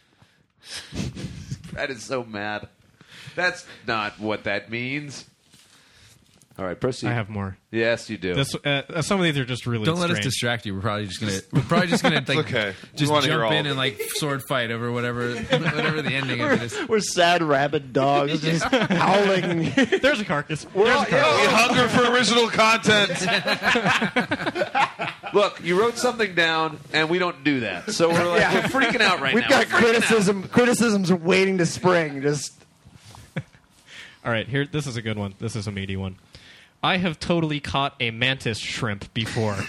That is so mad. That's not what that means. All right, proceed. I have more. Yes, you do. This, uh, some of these are just really Don't let us strange. distract you. We're probably just gonna we're probably just gonna like okay. We just wanna hear jump all in of and it. like sword fight over whatever whatever the ending of it is. We're sad rabid dogs just howling. There's a carcass. We're There's all- a carcass. yeah, We hunger for original content. Look, you wrote something down, and we don't do that. So we're like, Yeah. we're freaking out right We've now. got We're freaking out. criticism. Criticisms waiting to spring. Just All right, here. This is a good one. This is a meaty one. I have totally caught a mantis shrimp before.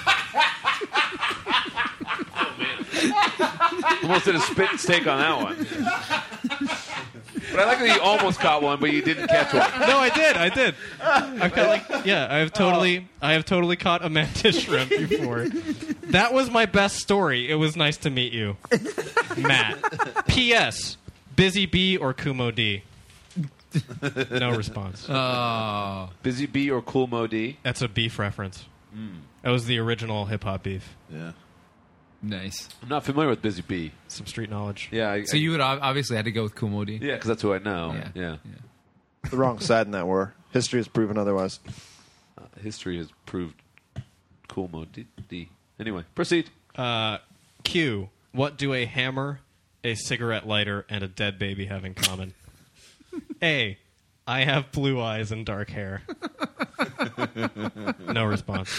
Almost did a spit and steak on that one. But I like that you almost caught one, but you didn't catch one. No, I did. I did. I've got like yeah. I have totally. I have totally caught a mantis shrimp before. That was my best story. It was nice to meet you, Matt. P S. Busy Bee or Kumo D? No response. Oh. Busy Bee or Cool Mo D? That's a beef reference. Mm. That was the original hip hop beef. Yeah. Nice. I'm not familiar with Busy Bee. Some street knowledge. Yeah. I, So you would ob- obviously had to go with Kumodi. Yeah, because that's who I know. Yeah. Yeah. The wrong side in that war. History has proven otherwise. Uh, history has proved Cool Mo D. D. Anyway, proceed. Uh, Q. What do a hammer, a cigarette lighter, and a dead baby have in common? A. I have blue eyes and dark hair. No response.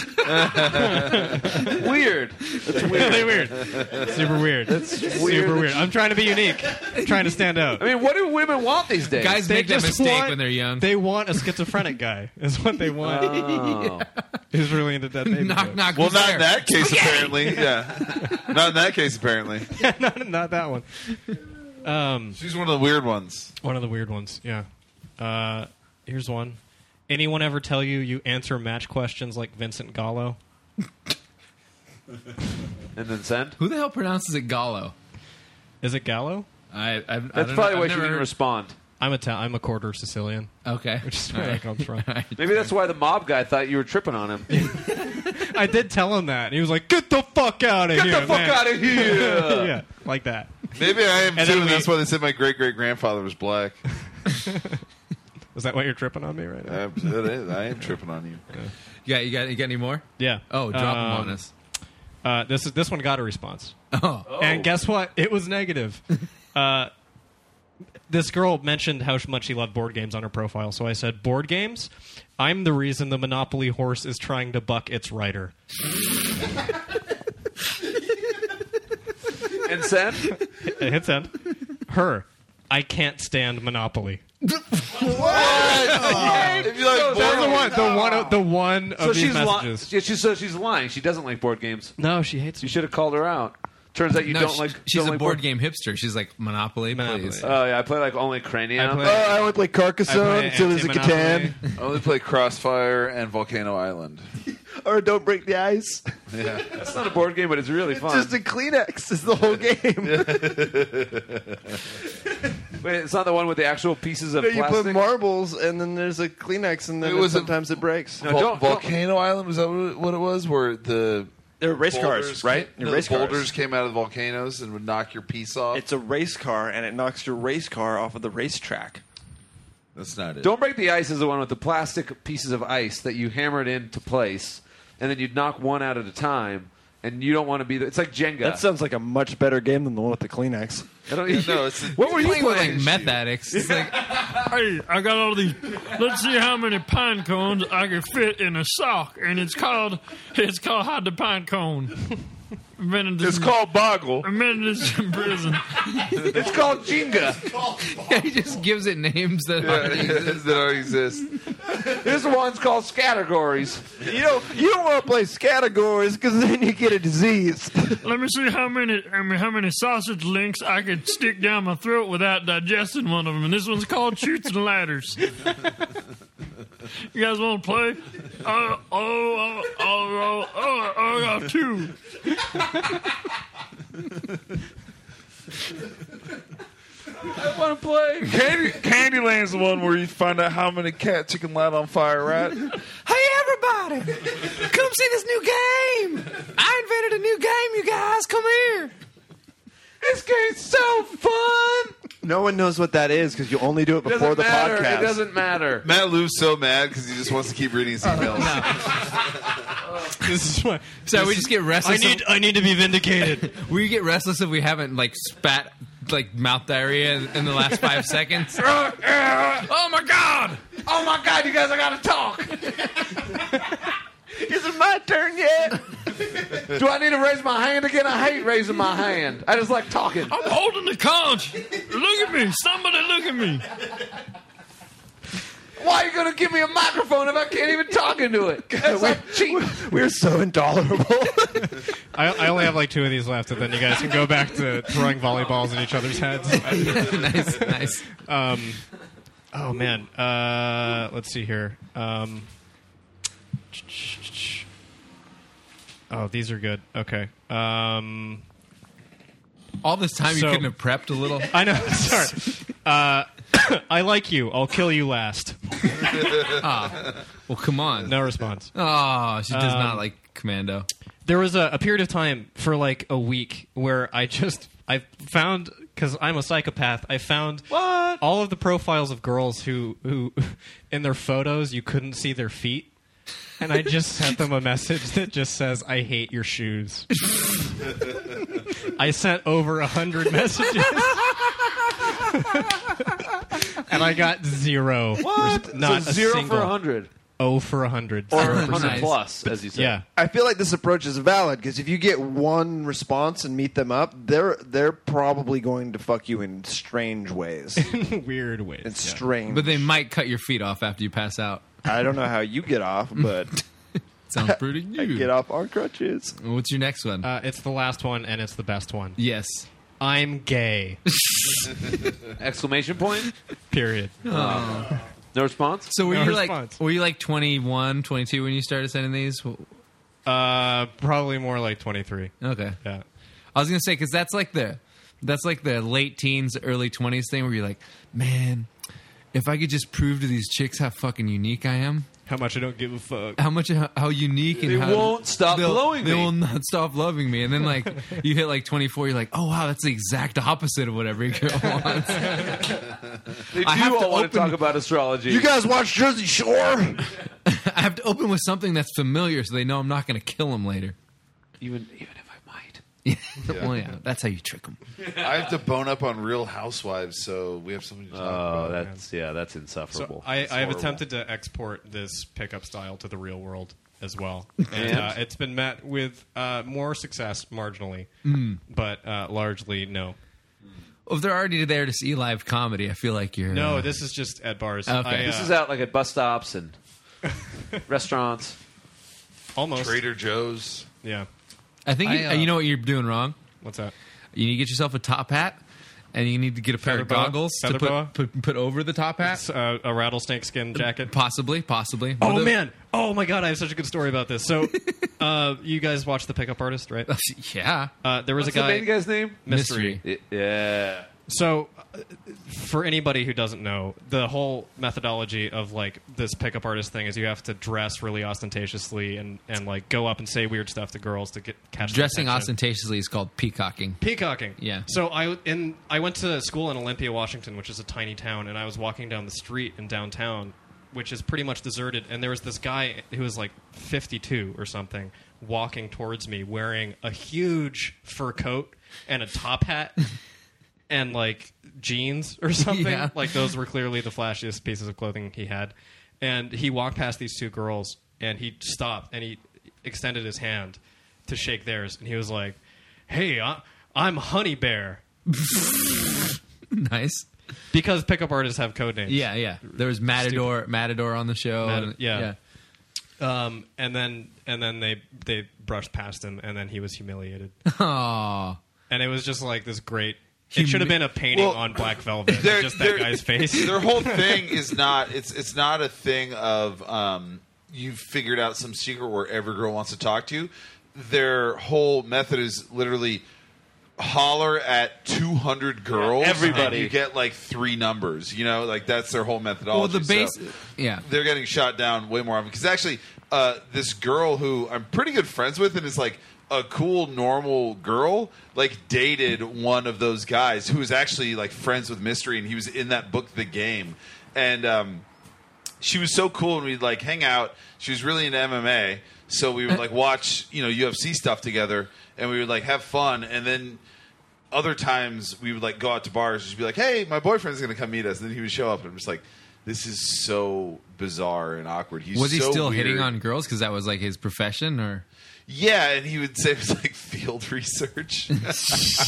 Weird. That's weird. Really weird. Super weird. That's weird. super weird. I'm trying to be unique. I'm trying to stand out. I mean, what do women want these days? Guys They make that just mistake want- when they're young. They want a schizophrenic guy. Is what they want. Oh. Who's really into dead baby? knock, jokes. knock. Well, who's not there? in that case, apparently. Yeah. Not in that case, apparently. not, not that one. Um, She's one of the weird ones. one of the weird ones. Yeah. Uh, here's one. Anyone ever tell you you answer match questions like Vincent Gallo? And then send? Who the hell pronounces it Gallo? Is it Gallo? I, I've, I That's don't probably know. why I've she never didn't heard- respond. I'm a ta- I'm a quarter Sicilian, Okay. which is where that comes from. Maybe that's why the mob guy thought you were tripping on him. I did tell him that, and he was like, "Get the fuck out of Get here, the fuck man." out of here! Yeah, like that. Maybe I am And too, then and we- that's why they said my great great grandfather was black. Was that why you're tripping on me right now? I, it is. I am tripping on you. You got, you got, you got any more? Yeah. Oh, drop them Um, on us. Uh, this is this one got a response. Oh. And guess what? It was negative. uh, this girl mentioned how much she loved board games on her profile, so I said, "Board games? I'm the reason the Monopoly horse is trying to buck its rider." And send? It hit send. Her. I can't stand Monopoly. If you like So board that's The one, the one, the one of So these she's, li- messages. yeah, she's, so she's lying. She doesn't like board games. No, she hates You should have called her out. Turns out you No, don't she- like. she's don't a like board game hipster. She's like, Monopoly, Monopoly. please. Oh yeah, I play like only Cranium. I play- Oh, I would play I Carcassonne, play Cities of Anti-Monopoly. Catan, I only play Crossfire and Volcano Island. or Don't Break the Ice. Yeah. It's not a board game, but it's really It's fun. just a Kleenex. It's the whole game. Wait, it's not the one with the actual pieces of you plastic. put marbles, and then there's a Kleenex, and then It it was a- sometimes it breaks. No, Vol- don't- Volcano Island, was that what it was? Where the They're race boulders cars, right? Came, They're no, race the cars. boulders came out of the volcanoes and would knock your piece off. It's a race car, and it knocks your race car off of the racetrack. That's not it. Don't Break the Ice is the one with the plastic pieces of ice that you hammer it into place, and then you'd knock one out at a time. And you don't want to be. The, it's like Jenga. That sounds like a much better game than the one with the Kleenex. I don't, Yeah, no, it's what were you Playing with playing? like meth addicts. It's like, Hey, I got all these. Let's see how many pine cones I can fit in a sock, and it's called it's called hide the pine cone. Invented this, It's called Boggle. invented this in prison. It's called Jenga. he just gives it names that Yeah, already exist. that already exists. This one's called Scattergories. You know, you don't want to play categories because then you get a disease. Let me see how many I mean, how many sausage links I could stick down my throat without digesting one of them. And this one's called Chutes and Ladders. You guys want to play? Oh, oh, oh, oh, oh, oh, oh, I got two. I want to play. Candy, Candyland's the one where you find out how many cats you can light on fire, right? Hey, everybody! Come see this new game! I invented a new game, you guys. Come here. This game's so fun. No one knows what that is because you only do it It before doesn't the matter. podcast. It doesn't matter. Matt Lou's so mad because he just wants to keep reading his emails. This is why. So we just get I restless. need. I need to be vindicated. if, we get restless if we haven't like spat like mouth diarrhea in, in the last five seconds. Oh my god! Oh my God, you guys! I gotta talk. Is it my turn yet? Do I need to raise my hand again? I hate raising my hand. I just like talking. I'm holding the conch. Look at me. Somebody look at me. Why are you going to give me a microphone if I can't even talk into it? That's like cheap. We're so intolerable. I, I only have like two of these left, and then you guys can go back to throwing volleyballs at each other's heads. nice, nice. Um, oh man, uh, let's see here. Um, oh, these are good. Okay. Um, All this time you So- couldn't have prepped a little. I know. Sorry. Uh, I like you. I'll kill you last. Well, come on. No response. Oh, she does Um, not like Commando. There was a, a period of time for like a week where I just I found, because I'm a psychopath, I found What? all of the profiles of girls who who in their photos you couldn't see their feet, and I just sent them a message that just says, "I hate your shoes." I sent over a hundred messages. And I got zero. What? Not so a zero single. for a hundred. Oh for a hundred. Or Zero a hundred percent. plus, as you said. Yeah. I feel like this approach is valid because if you get one response and meet them up, they're they're probably going to fuck you in strange ways. Weird ways. It's yeah. strange. But they might cut your feet off after you pass out. I don't know how you get off, but Sounds pretty I good. get off on crutches. What's your next one? Uh, it's the last one, and it's the best one. yes. I'm gay. Exclamation point? Period. No response? So were No you response. like were you like twenty-one, twenty-two when you started sending these? Uh, probably more like twenty-three. Okay. Yeah. I was gonna say because that's like the that's like the late teens, early twenties thing where you're like, man, if I could just prove to these chicks how fucking unique I am, How much I don't give a fuck. how much how, how unique and They how won't stop they'll- blowing they me. will not stop loving me. And then like you hit like twenty-four, you're like, oh wow, that's the exact opposite of what every girl wants. They do I have to all want open- to talk about astrology. You guys watch Jersey Shore? I have to open with something that's familiar so they know I'm not going to kill them later. even even if I might. Well, yeah, that's how you trick them. I have to bone up on Real Housewives, so we have something to talk Oh, about. that's yeah, that's So insufferable. I, I have horrible. attempted to export this pickup style to the real world as well, and And? uh, it's been met with uh, more success marginally, but uh, largely no. Well, if they're already there to see live comedy, I feel like you're No, uh, this is just at bars. Okay. I, uh, this is out like at bus stops and restaurants. almost. Trader Joe's. Yeah. I think you, I, uh, you know what you're doing wrong. What's that? You need to get yourself a top hat, and you need to get a pair Feather of boa? goggles to Feather boa? put, put put over the top hat. It's, uh, a rattlesnake skin jacket. Possibly, possibly. Oh With a- man! Oh my god! I have such a good story about this. So, uh, you guys watched The Pickup Artist, right? yeah. Uh, there was What's a the guy. main guy's name? Mystery. Mystery. I- yeah. So, uh, for anybody who doesn't know, the whole methodology of like this pickup artist thing is you have to dress really ostentatiously and, and like go up and say weird stuff to girls to get catch their Dressing attention. ostentatiously is called peacocking. Peacocking. Yeah. So I in I went to school in Olympia, Washington, which is a tiny town, and I was walking down the street in downtown, which is pretty much deserted, and there was this guy who was like fifty-two or something walking towards me wearing a huge fur coat and a top hat. And like jeans or something. Yeah. Like those were clearly the flashiest pieces of clothing he had. And he walked past these two girls and he stopped and he extended his hand to shake theirs. And he was like, "Hey, I, I'm Honey Bear." Nice. Because pickup artists have code names. Yeah, yeah. There was Matador, Matador on the show. Mata- and- yeah. Um, and then and then they they brushed past him and then he was humiliated. Aw. And it was just like this great. Humi- It should have been a painting Well, on black velvet, They're- just that they're- guy's face. Their whole thing is not it's it's not a thing of um, you've figured out some secret where every girl wants to talk to you. Their whole method is literally holler at two hundred girls. Yeah, everybody. and you get like three numbers. You know, like that's their whole methodology. Well, the base. So yeah. they're getting shot down way more often because actually, uh, this girl who I'm pretty good friends with and is like a cool normal girl like dated one of those guys who was actually like friends with Mystery and he was in that book The Game and um, she was so cool and we'd like hang out. She was really into M M A, so we would like watch you know U F C stuff together and we would like have fun and then other times we would like go out to bars and she'd be like, hey, my boyfriend's gonna come meet us, and then he would show up and I'm just like, this is so bizarre and awkward. He's Was he so still weird. hitting on girls because that was like his profession, or? Yeah, and he would say it was like field research. Did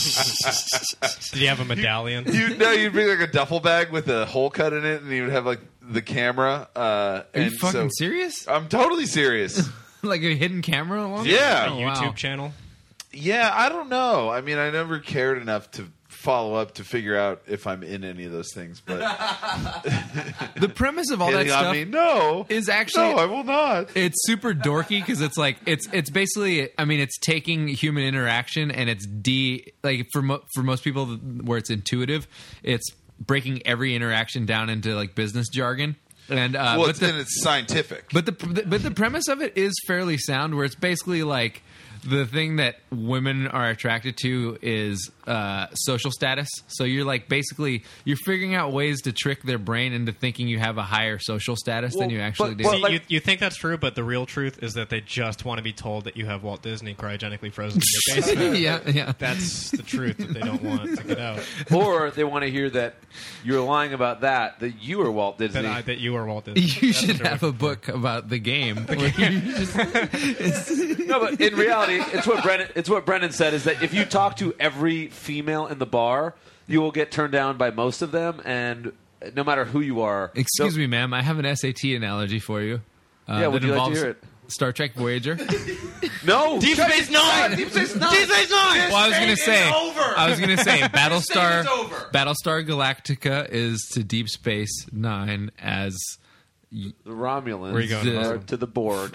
he have a medallion? you no, you'd bring like a duffel bag with a hole cut in it, and he would have like the camera. Uh, Are and you fucking so, serious? I'm totally serious. Like a hidden camera along? Yeah. A Oh, YouTube wow. channel. Yeah, I don't know. I mean, I never cared enough to follow up to figure out if I'm in any of those things. But The premise of all that hitting on stuff me, no, is actually no, I will not. it's super dorky because it's like it's it's basically I mean it's taking human interaction and it's de like for mo- for most people where it's intuitive, it's breaking every interaction down into like business jargon. And uh, Well, but it's, the, then it's scientific. But the but the premise of it is fairly sound, where it's basically like the thing that women are attracted to is uh, social status. So you're like basically you're figuring out ways to trick their brain into thinking you have a higher social status than Well, you actually but- do. but- See, like- you, you think that's true, but the real truth is that they just want to be told that you have Walt Disney cryogenically frozen in your basement. yeah, yeah. That's the truth that they don't want to get out. Or they want to hear that you're lying about that, that you are Walt Disney. That, I, that you are Walt Disney. You That's should what they're have a looking for. book about the game. where you just- No, but in reality, it's what Brennan. It's what Brennan said is that if you talk to every female in the bar, you will get turned down by most of them, and no matter who you are. Excuse so- me, ma'am. I have an S A T analogy for you. Uh, Yeah, would that you like to involves hear it? Star Trek Voyager. No, Deep Space Nine! Deep Space Nine. Deep Space Nine! Well, I was going to say, I was going to say, Battlestar, is over. Battlestar Galactica is to Deep Space Nine as The Romulans Where you going? are to the Borg.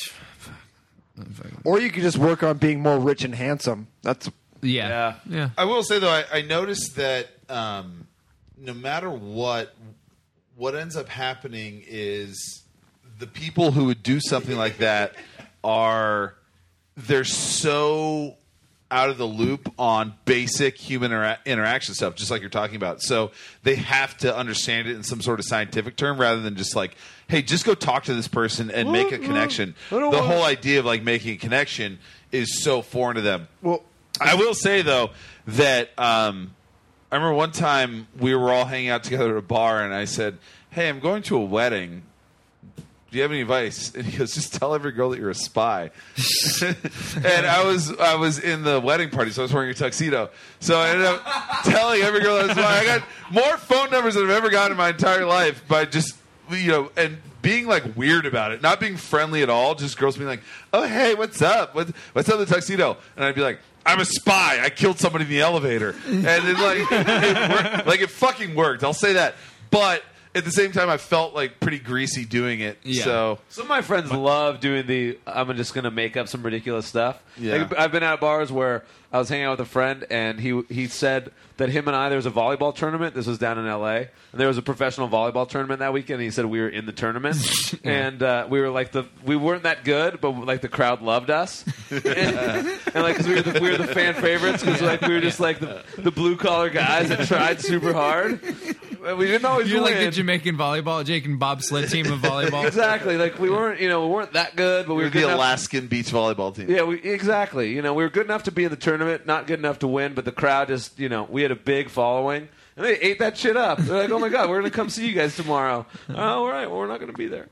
Or you could just work on being more rich and handsome. That's yeah, Yeah. yeah. I will say though, I, I noticed that um, no matter what, what ends up happening is the people who would do something like that are they're so out of the loop on basic human intera- interaction stuff, just like you're talking about. So they have to understand it in some sort of scientific term rather than just like, hey, just go talk to this person and make a connection. The don't wanna- whole idea of like making a connection is so foreign to them. well. I will say though that um, I remember one time we were all hanging out together at a bar, and I said, "Hey, I'm going to a wedding. Do you have any advice?" And he goes, "Just tell every girl that you're a spy." And I was I was in the wedding party, so I was wearing a tuxedo. So I ended up telling every girl that I was a spy. I got more phone numbers than I've ever gotten in my entire life by just you know and. Being like weird about it, not being friendly at all, just girls being like, "Oh hey, what's up? What, what's up with the tuxedo?" And I'd be like, "I'm a spy. I killed somebody in the elevator," and it like, it worked. Like it fucking worked. I'll say that. But at the same time, I felt like pretty greasy doing it. Yeah. So Some of my friends love doing the. I'm just going to make up some ridiculous stuff. Yeah. Like, I've been at bars where I was hanging out with a friend, and he he said that him and I there was a volleyball tournament. This was down in L A, and there was a professional volleyball tournament that weekend. And he said we were in the tournament, and uh, we were like the we weren't that good, but like the crowd loved us, and, and like 'cause we were the, we were the fan favorites because like we were just like the, the blue collar guys that tried super hard. We didn't always You're win. like the Jamaican volleyball, Jake and Bob sled team of volleyball. Exactly. Like we weren't, you know, we weren't that good, but we we were were good the enough. Alaskan beach volleyball team. Yeah, we, exactly. You know, we were good enough to be in the tournament, not good enough to win, but the crowd just, you know, we had a big following, and they ate that shit up. They're like, "Oh my god, we're gonna come see you guys tomorrow." Oh, all right. Well, we're not gonna be there.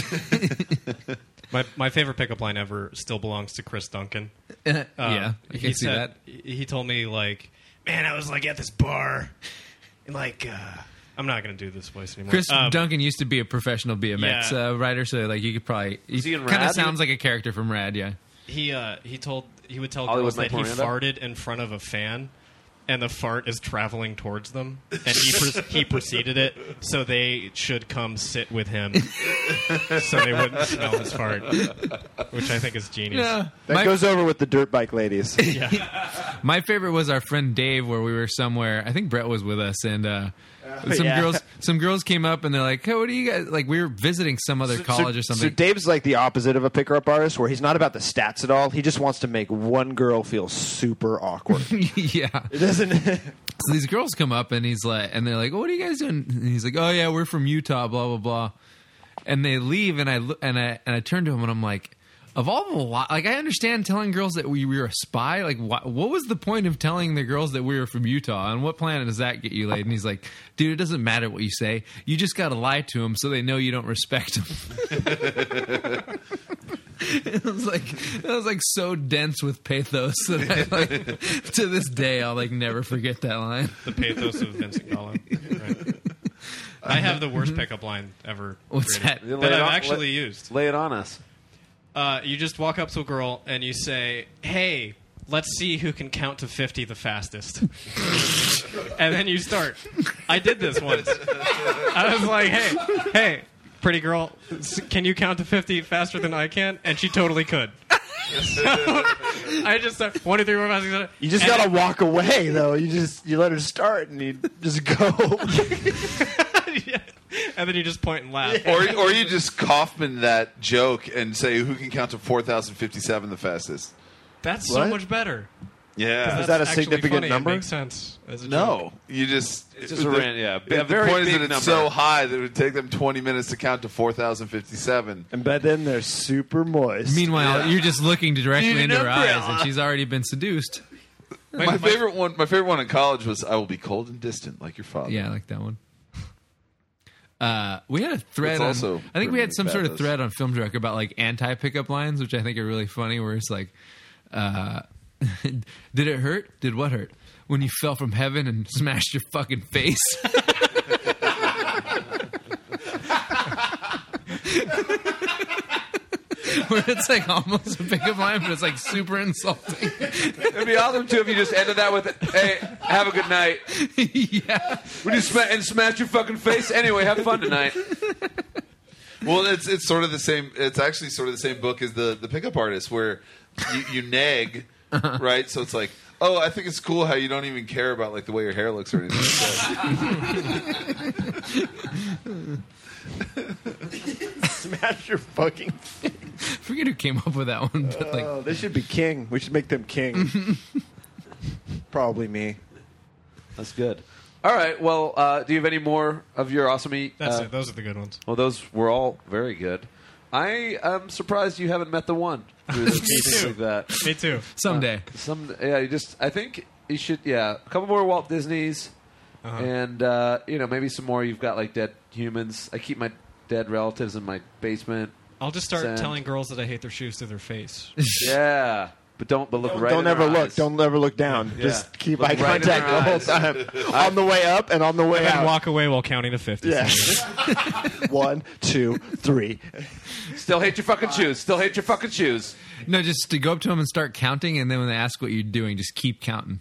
My my favorite pickup line ever still belongs to Chris Duncan. yeah, Uh, I he can see said- that. He told me like, man, I was like at this bar, and like, uh, I'm not gonna do this voice anymore. Chris Um, Duncan used to be a professional B M X yeah. uh, rider, so like you could probably he, he in kind of Rad? sounds like a character from Rad. Yeah, he uh, he told he would tell Hollywood girls that he Mike Miranda? farted in front of a fan, and the fart is traveling towards them, and he pre- he preceded it, so they should come sit with him, so they wouldn't smell his fart, which I think is genius. yeah. That My, goes over with the dirt bike ladies. Yeah. my favorite was our friend Dave, where we were somewhere. I think Brett was with us, and uh, some Yeah. girls some girls came up and they're like, "Hey, what do you guys like?" We were visiting some other college so, or So something. Dave's like the opposite of a pickup artist, where he's not about the stats at all. He just wants to make one girl feel super awkward. yeah. It doesn't. So these girls come up and he's like, and they're like, "What are you guys doing?" And he's like, "Oh yeah, we're from Utah, blah blah blah." And they leave, and I look, and I and I turn to him and I'm like, "Of all the li- like, I understand telling girls that we were a spy. Like, what, what was the point of telling the girls that we were from Utah? And what planet does that get you laid?" And he's like, "Dude, it doesn't matter what you say. You just got to lie to them so they know you don't respect them." It was like it was like so dense with pathos that I like to this day I'll like never forget that line. The pathos of Vincent Gallo. Right. I have the worst pickup line ever. What's created that? Lay That it I've on- actually lay- used. Lay it on us. Uh, you just walk up to a girl and you say, "Hey, let's see who can count to fifty the fastest." And then you start. I did this once. I was like, "Hey, hey, pretty girl, s- can you count to fifty faster than I can?" And she totally could. So, I just started, one, two, three, four, five, six, seven. You just and gotta then- walk away though. You just you let her start and you just go. Yeah. And then you just point and laugh. Or, or you just Kaufman that joke and say, who can count to four thousand fifty-seven the fastest? That's What? so much better. Yeah. Is that a That's actually significant funny. number? It makes sense. As a No. joke. You just... It's just a the, ran- yeah, the, a very point is big that it's number. so high that it would take them twenty minutes to count to four thousand fifty-seven. And by then they're super moist. Meanwhile, you're just looking directly Need an into her eyes, umbrella. and she's already been seduced. My favorite one my favorite one in college was, I will be cold and distant like your father. Yeah, I like that one. Uh, we had a thread. It's On, also I think we had pretty some sort of pathos. thread on Film Direct about like anti pickup lines, which I think are really funny. Where it's like, uh, "Did it hurt? Did what hurt? When you fell from heaven and smashed your fucking face." Where it's like almost a pickup line, but it's like super insulting. It'd be awesome too if you just ended that with, "Hey, have a good night." Yeah. Would you sma- and smash your fucking face? Anyway, have fun tonight. Well, it's it's sort of the same. It's actually sort of the same book as the the pickup artist, where you, you nag, right? So it's like, oh, I think it's cool how you don't even care about like the way your hair looks or anything like that. Smash your fucking. I forget who came up with that one, but like, Oh, they should be king. We should make them king. Probably me. That's good. All right. Well, uh, do you have any more of your awesome? That's uh, it. Those are the good ones. Well, those were all very good. I am surprised you haven't met the one. Who does things too. like that. Me too. someday. Some, yeah, you just. I think you should. Yeah, a couple more Walt Disneys, Uh-huh. and uh, you know maybe some more. You've got like dead humans. I keep my dead relatives in my basement. I'll just start Send. telling girls that I hate their shoes to their face. Yeah, but don't. But look Don't, right. don't in their ever look. eyes. Don't ever look down. Yeah. Just keep Look eye right in contact their the whole eyes. time. On the way up and on the way And then out. walk away while counting to fifty. Yeah. One, two, three. Still hate your fucking shoes. Still hate your fucking shoes. No, just to go up to them and start counting, and then when they ask what you're doing, just keep counting.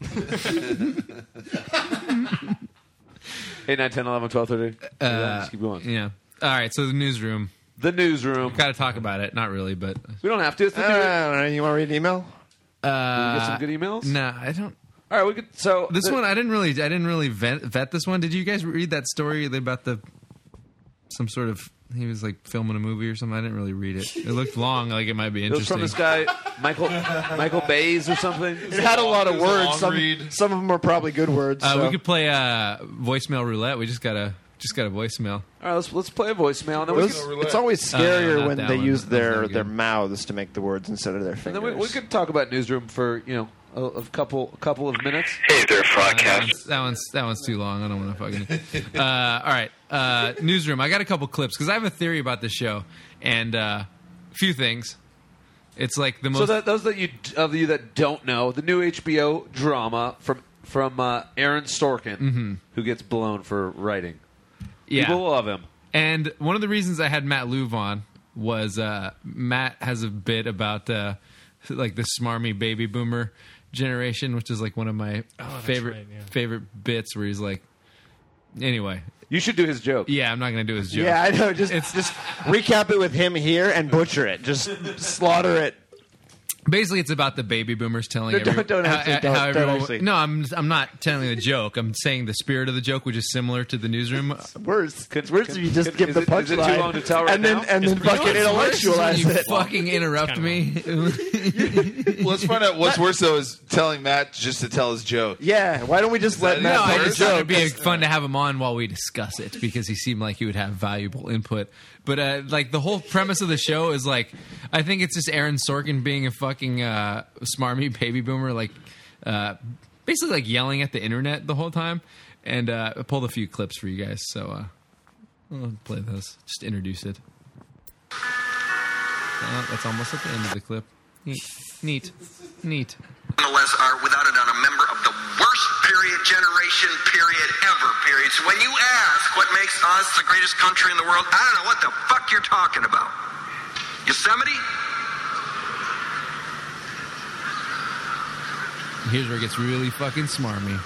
eight, nine, ten, eleven, twelve, thirteen. Uh, Just keep going. Yeah. All right. So the newsroom. The newsroom. Got to talk about it. Not really, but We don't have to. It's the Uh, new- I don't know, you want to read an email? uh, get some good emails? Nah, I don't. All right, we could. So This the- one, I didn't really, I didn't really vet, vet this one. Did you guys read that story about the some sort of? He was like filming a movie or something. I didn't really read it. It looked long, like it might be It was interesting. from this guy, Michael Michael Bays or something. It had a lot of It was a words. long Some, read. some of them are probably good words. Uh, so. We could play uh, voicemail roulette. We just got a just got a voicemail. All right, let's let's play a voicemail, and then we Those- can, roulette. it's always Oh, no, scarier not when that they one. use That's their, not their good. mouths to make the words instead of their and fingers. then we, we could talk about newsroom for you know a, a couple a couple of minutes. Hey there, Uh, that, Frogcast. one's, that one's that one's too long. I don't want to fucking. Uh, all right, uh, newsroom. I got a couple clips because I have a theory about this show and uh, a few things. It's like the most. So that, those that you of you that don't know, the new H B O drama from from uh, Aaron Sorkin, who gets blown for writing. yeah. People love him. And one of the reasons I had Matt Louv on was uh, Matt has a bit about uh, like the smarmy baby boomer generation, which is like one of my that's favorite right, yeah. favorite bits. Where he's like, anyway, You should do his joke. yeah, I'm not gonna do his joke. Yeah, I know. Just just recap it with him here and butcher it. Just slaughter it. Basically, it's about the baby boomers telling No, every- don't- don't how, actually- how don't- don't everyone. actually. No, I'm I'm not telling the joke. I'm saying the spirit of the joke, which is similar to the newsroom. Worse. Could- It's worse could- if you just could- give is the it- is it too punchline long to tell right and then now? and then fucking What's worse is when intellectualize you it. fucking interrupt me. Let's find out what's worse though is telling Matt just to tell his joke. Yeah, why don't we just let that Matt No, it? tell I his just thought it'd joke? be fun to have him on while we discuss it because he seemed like he would have valuable input. But uh, like the whole premise of the show is like, I think it's just Aaron Sorkin being a fucking uh, smarmy baby boomer, like uh, basically like yelling at the internet the whole time. And uh, I pulled a few clips for you guys, so uh, I'll play this. Just introduce it. Uh, that's almost at the end of the clip. Neat, neat, neat. Nonetheless, are without a doubt a member of the worst period generation period ever period It's when you ask what makes us the greatest country in the world, I don't know what the fuck you're talking about. Yosemite? Here's where it gets really fucking smarmy.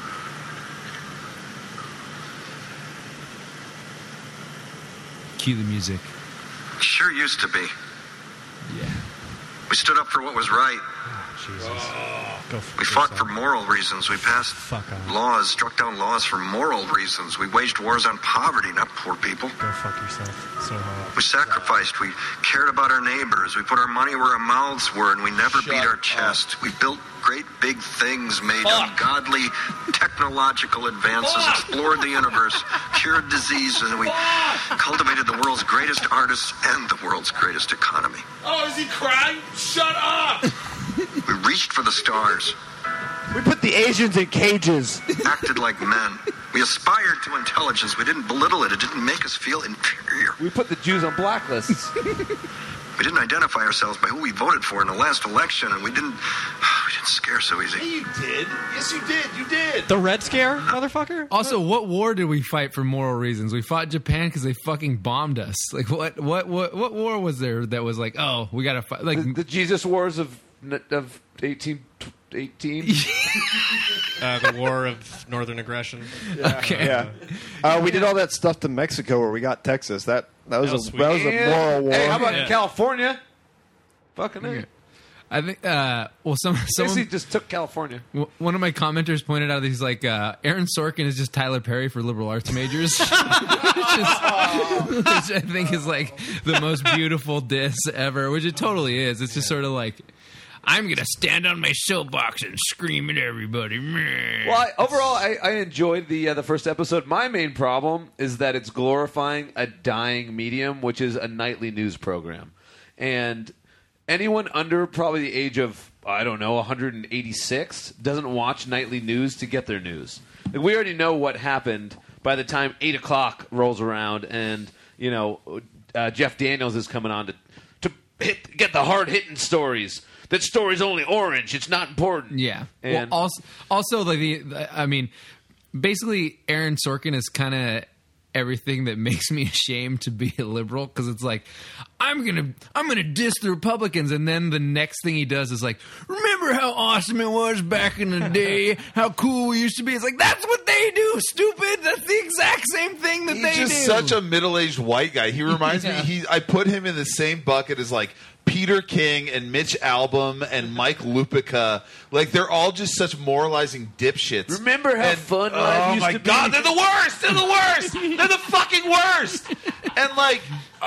Cue the music. Sure used to be. Yeah. We stood up for what was right. Jesus. Go fuck We fought for yourself. moral reasons. We passed Fuck off. laws, struck down laws for moral reasons. We waged wars on poverty, not poor people. Go fuck yourself. So hard. We sacrificed. We cared about our neighbors. We put our money where our mouths were, and we never Shut beat our up. chest. We built great big things, made ungodly technological advances, explored the universe, cured disease, and we cultivated the world's greatest artists and the world's greatest economy. Oh, is he crying? Shut up! We reached for the stars, We put the Asians in cages. acted like men. We aspired to intelligence. We didn't belittle it. It didn't make us feel inferior. We put the Jews on blacklists. We didn't identify ourselves by who we voted for in the last election, and we didn't we didn't scare so easy. You did. Yes, you did. You did. The Red Scare, motherfucker? Also, what war did we fight for moral reasons? We fought Japan because they fucking bombed us. Like, what, what, what, what war was there that was like, oh, we gotta fight? Like, the, the Jesus Wars of of eighteen eighteen. Uh, the War of Northern Aggression. okay, Yeah. Uh, we did all that stuff to Mexico where we got Texas. That that was, That was a sweet. that was a moral war. Hey, how about Yeah. in California? Fucking A. Okay. I think. Uh, well, some Basically someone. just took California. w- One of my commenters pointed out that he's like, uh, Aaron Sorkin is just Tyler Perry for liberal arts majors. which, is, which I think is like the most beautiful diss ever, which it totally is. It's just sort of like, I'm going to stand on my soapbox and scream at everybody. Meh. Well, I, overall, I, I enjoyed the uh, the first episode. My main problem is that it's glorifying a dying medium, which is a nightly news program. And anyone under probably the age of, I don't know, one hundred eighty-six doesn't watch nightly news to get their news. Like, we already know what happened by the time eight o'clock rolls around, and you know uh, Jeff Daniels is coming on to to hit, get the hard hitting stories. That story's only orange. It's not important. Yeah. And well, also, also like the, the, I mean, basically, Aaron Sorkin is kind of everything that makes me ashamed to be a liberal, because it's like, I'm gonna, I'm gonna diss the Republicans, and then the next thing he does is like, remember how awesome it was back in the day, how cool we used to be. It's like, that's what they do, stupid. That's the exact same thing that He's they just do. such a middle-aged white guy. He reminds Yeah. me. He I put him in the same bucket as like Peter King and Mitch Albom and Mike Lupica. Like, they're all just such moralizing dipshits. Remember how And- fun oh life used my to be? god, they're the worst. They're the worst. They're the fucking worst. And like,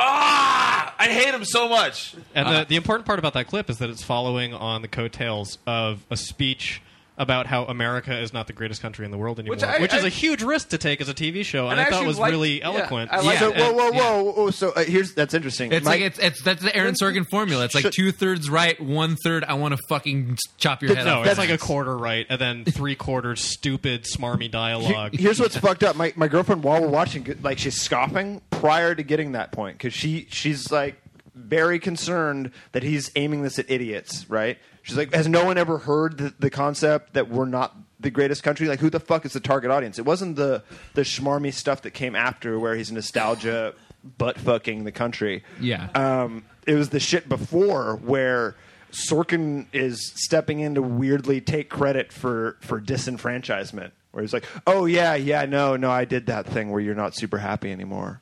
ah, I hate them so much. And the, the important part about that clip is that it's following on the coattails of a speech about how America is not the greatest country in the world anymore, Which I- which is I- a huge risk to take as a T V show, and, And I I thought actually was liked- really yeah, eloquent. I liked So, Yeah. whoa, whoa, yeah. whoa, whoa! So uh, here's that's interesting. It's My- like it's, it's that's the Aaron Sorkin formula. It's like Should- two thirds right, one third I want to fucking chop your head No, off. it's like a quarter right, and then three quarters stupid, smarmy dialogue. Here's what's fucked up. My my girlfriend, while we're watching, like she's scoffing prior to getting that point because she she's like very concerned that he's aiming this at idiots. Right? She's like, has no one ever heard the, the concept that we're not the greatest country? Like, who the fuck is the target audience? It wasn't the the schmarmy stuff that came after where he's nostalgia butt fucking the country. Yeah. Um, it was the shit before where Sorkin is stepping in to weirdly take credit for, for disenfranchisement. Where he's like, oh, yeah, yeah, no, no, I did that thing where you're not super happy anymore.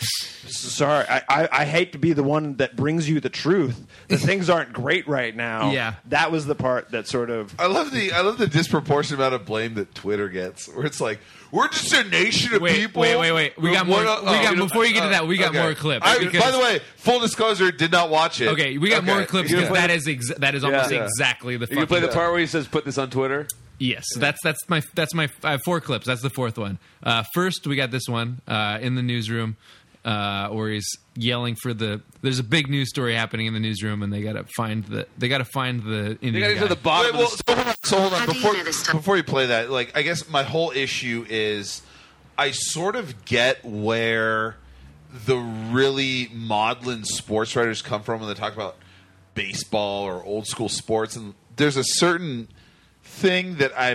Sorry, I, I, I hate to be the one that brings you the truth. The things aren't great right now. Yeah. That was the part that sort of... I love the I love the disproportionate amount of blame that Twitter gets, where it's like, we're just a nation of Wait, people. wait, wait, wait. We got What- more- we got- before you get to that, we got more clips, I, because- by the way, full disclosure, did not watch it. Okay, we got Okay. more clips You because gonna play that is ex- that is almost Yeah. exactly the. You can play fucking- the part where he says, "Put this on Twitter." Yes, that's that's my that's my I have four clips. That's the fourth one. Uh, first, we got this one uh, in the newsroom uh, where he's yelling for the. There's a big news story happening in the newsroom, and they got to find the. They got to find the Indian They got to guy. get to the bottom Wait, well, of the so hold on. So hold on. How do you Before, know this stuff? before you play that, like, I guess my whole issue is I sort of get where the really maudlin sports writers come from when they talk about baseball or old school sports, and there's a certain thing that I'm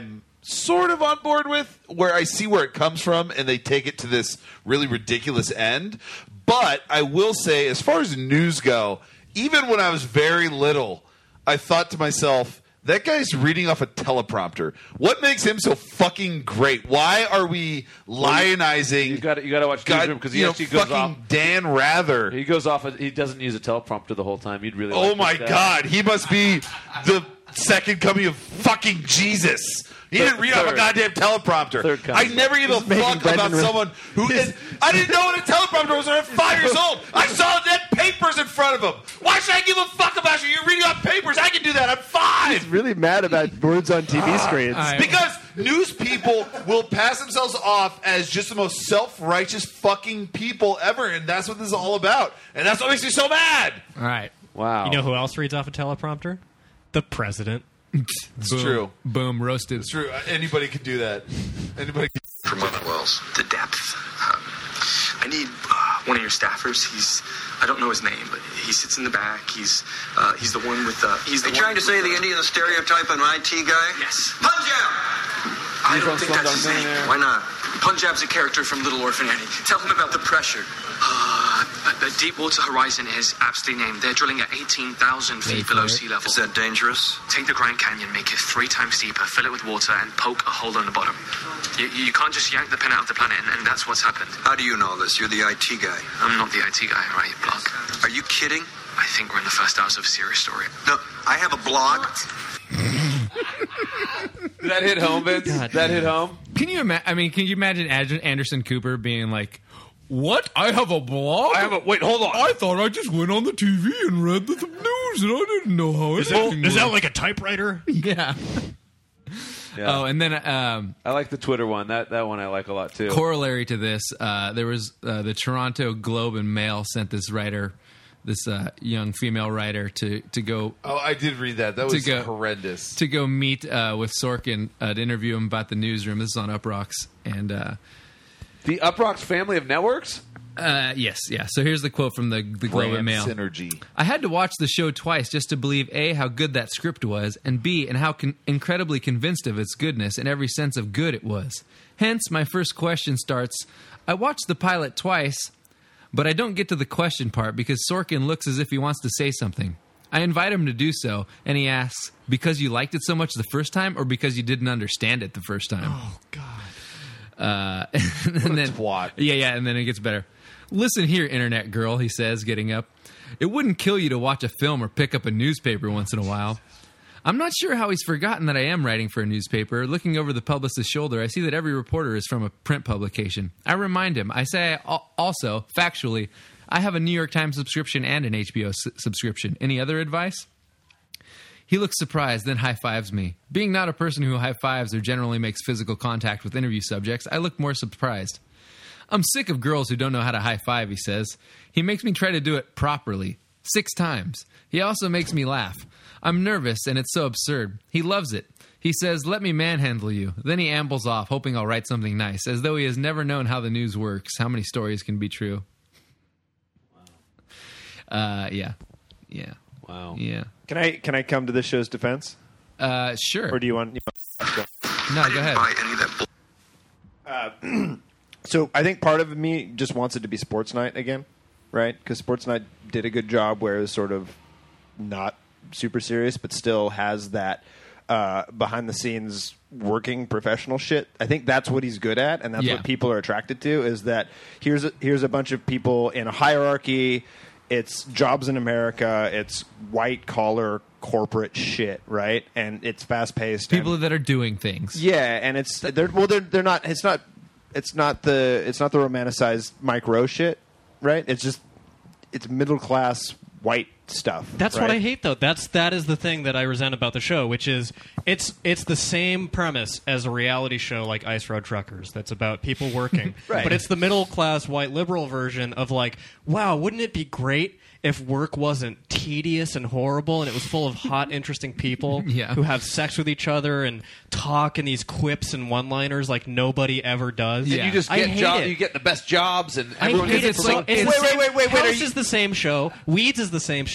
sort of on board with, where I see where it comes from, and they take it to this really ridiculous end. But I will say, as far as news go, even when I was very little, I thought to myself, that guy's reading off a teleprompter. What makes him so fucking great? Why are we lionizing? You got you got to watch God, Newsroom because he you know, actually goes fucking off. Dan Rather. He goes off. He doesn't use a teleprompter the whole time. You'd really. Oh like my this guy. God, he must be the second coming of fucking Jesus. He didn't read off a Third. goddamn teleprompter. Third I coming. never give a making fuck Brendan about Ra- someone who is. I didn't know what a teleprompter was when I was five years old. I saw dead papers in front of him. Why should I give a fuck about you? You're reading off papers. I can do that. I'm five. Really mad about words on T V screens. I- Because news people will pass themselves off as just the most self-righteous fucking people ever, and that's what this is all about. And that's what makes me so mad. All right. Wow. You know who else reads off a teleprompter? The president. It's Boom. true. Boom. Roasted. It's true. Anybody can do that. Anybody can. Promote Wells to depth. Um, I need uh, one of your staffers. He's, I don't know his name, but he sits in the back. He's, uh, he's the one with the. He's the. Are you trying to say the Indian stereotype an I T guy? Yes. Punjab! I He's don't from think that's his Slumdog name. Millionaire. Why not? Punjab's a character from Little Orphan Annie. Tell him about the pressure. Uh, the Deepwater Horizon is aptly named. They're drilling at eighteen thousand feet Wait below for it. sea level. Is that dangerous? Take the Grand Canyon, make it three times deeper, fill it with water, and poke a hole in the bottom. You, you can't just yank the pin out of the planet, and, and that's what's happened. How do you know this? You're the I T guy. I'm not the I T guy, right, blog? Are you kidding? I think we're in the first hours of a serious story. No, I have a blog. Did that hit home, Vince? That hit home. Can you imagine? I mean, can you imagine Ad- Anderson Cooper being like, "What? I have a blog. I have a wait. Hold on. I thought I just went on the T V and read the, the news, and I didn't know how Is, anything that, is that worked." like a typewriter? Yeah. Yeah. Oh, and then um, I like the Twitter one. That that one I like a lot too. corollary to this, uh, there was uh, the Toronto Globe and Mail sent this writer, this uh, young female writer, to to go Oh, I did read that. That To was go- horrendous. to go meet uh, with Sorkin uh, to interview him about the newsroom. This is on Uprocks, and uh, The Uprocks family of networks. uh, yes, yeah. So here's the quote from the the Globe and Brand Mail. synergy. I had to watch the show twice just to believe A, how good that script was, and B, and how con- incredibly convinced of its goodness in every sense of good it was. Hence, my first question starts, I watched the pilot twice, but I don't get to the question part because Sorkin looks as if he wants to say something. I invite him to do so, and he asks, because you liked it so much the first time, or because you didn't understand it the first time? Oh, God. Uh, and then, twat. Yeah, yeah, and then it gets better. Listen here, internet girl, he says, getting up. It wouldn't kill you to watch a film or pick up a newspaper once in a while. I'm not sure how he's forgotten that I am writing for a newspaper. Looking over the publicist's shoulder, I see that every reporter is from a print publication. I remind him. I say al- also, factually, I have a New York Times subscription and an H B O s- subscription. Any other advice? He looks surprised, then high-fives me. Being not a person who high-fives or generally makes physical contact with interview subjects, I look more surprised. I'm sick of girls who don't know how to high-five, he says. He makes me try to do it properly. Six times. He also makes me laugh. I'm nervous, and it's so absurd. He loves it. He says, let me manhandle you. Then he ambles off, hoping I'll write something nice, as though he has never known how the news works, how many stories can be true. Uh, yeah. Yeah. Wow. Yeah. Can I can I come to this show's defense, Uh, sure. or do you want? You want no, I go didn't ahead. buy any of that bull- So I think part of me just wants it to be Sports Night again, right? Because Sports Night did a good job where it was sort of not super serious, but still has that uh, behind the scenes working professional shit. I think that's what he's good at, and that's Yeah. what people are attracted to. Is that here's a, here's a bunch of people in a hierarchy. It's jobs in America. It's white collar corporate shit, right? And it's fast paced. People that are doing things. Yeah, and it's they're well they're they're not it's not it's not the it's not the romanticized Mike Rowe shit, right? It's just it's middle class white stuff. That's right? what I hate, though. That's that is the thing that I resent about the show, which is it's it's the same premise as a reality show like Ice Road Truckers. That's about people working, Right. but it's the middle class white liberal version of like, wow, wouldn't it be great if work wasn't tedious and horrible and it was full of hot, interesting people Yeah. who have sex with each other and talk in these quips and one-liners like nobody ever does. Yeah. You just I get hate job, it. you get the best jobs, and I everyone hate gets it. to So promote- it's Wait, the wait, same- wait, wait, wait, are House you- is the same show. Weeds is the same show.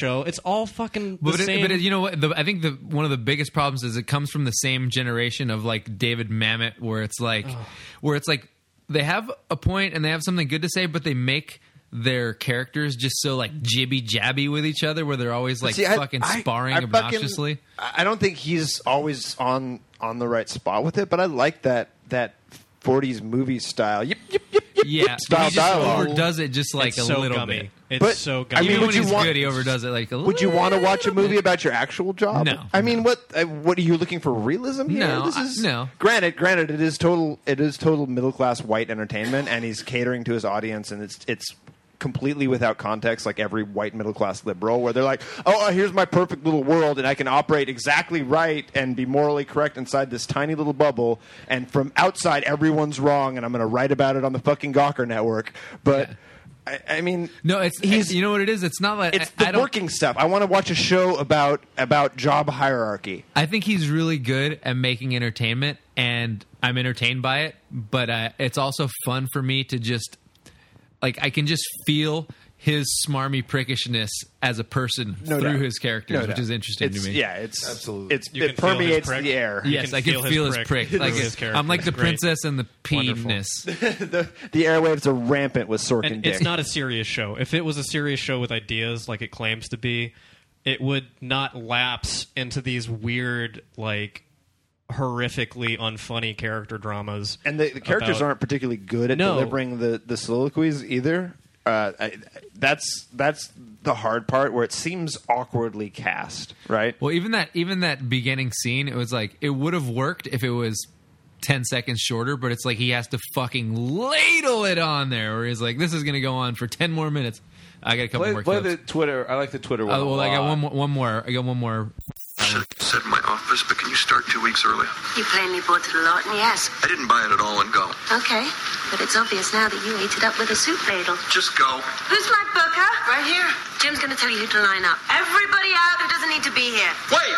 show. It's all fucking the But, it, same. but it, you know what? The, I think the one of the biggest problems is it comes from the same generation of like David Mamet, where it's like, where it's like they have a point and they have something good to say, but they make their characters just so like jibby jabby with each other, where they're always like See, I- fucking I- sparring I fucking- obnoxiously. I don't think he's always on on the right spot with it, but I like that that forties movie style. Yip, yip, yip, yip, Yeah, yip style he just dialogue. overdoes it just like it's a so little gummy. bit. It's But, so I gummy. mean, Even would when you he's want- good, he overdoes it like a little. Would you want to watch a movie about your actual job? No. I mean, what uh, what are you looking for? Realism here? No, this I- is no. Granted, granted, it is total. It is total middle class white entertainment, and he's catering to his audience, and it's it's completely without context, like every white middle class liberal, where they're like, "Oh, uh, here's my perfect little world, and I can operate exactly right and be morally correct inside this tiny little bubble, and from outside everyone's wrong, and I'm going to write about it on the fucking Gawker network." But I, I mean, No, it's He's- you know what it is. It's not like it's I, I the don't, working stuff. I want to watch a show about about job hierarchy. I think he's really good at making entertainment, and I'm entertained by it. But uh, it's also fun for me to just like I can just feel his smarmy prickishness as a person No through doubt. his characters, No which doubt. is interesting It's- to me. Yeah, it's Absolutely. It's You it can feel his permeates prick. the air. You Yes, can I can feel feel his his prick prick. Like through his character. I'm like the It's great. princess and the Wonderful. penis. the the airwaves are rampant with Sorkin And dick. it's not a serious show. If it was a serious show with ideas like it claims to be, it would not lapse into these weird, like, horrifically unfunny character dramas. and the, the characters about- aren't particularly good at No. delivering the, the soliloquies either. Uh, I, that's that's the hard part where it seems awkwardly cast, right? Well, even that even that beginning scene, it was like it would have worked if it was ten seconds shorter, but it's like he has to fucking ladle it on there, where he's like, "This is going to go on for ten more minutes." I got a couple Play, more play clips. the Twitter. I like the Twitter one. Oh, well, a I got lot. one more. One more. I got one more. Should have said in my office, but can you start two weeks early? You plainly bought it a lot, and yes. I didn't buy it at all and go. Okay, but it's obvious now that you ate it up with a soup ladle. Just go. Who's my booker? Right here. Jim's going to tell you who to line up. Everybody out who doesn't need to be here. Wait!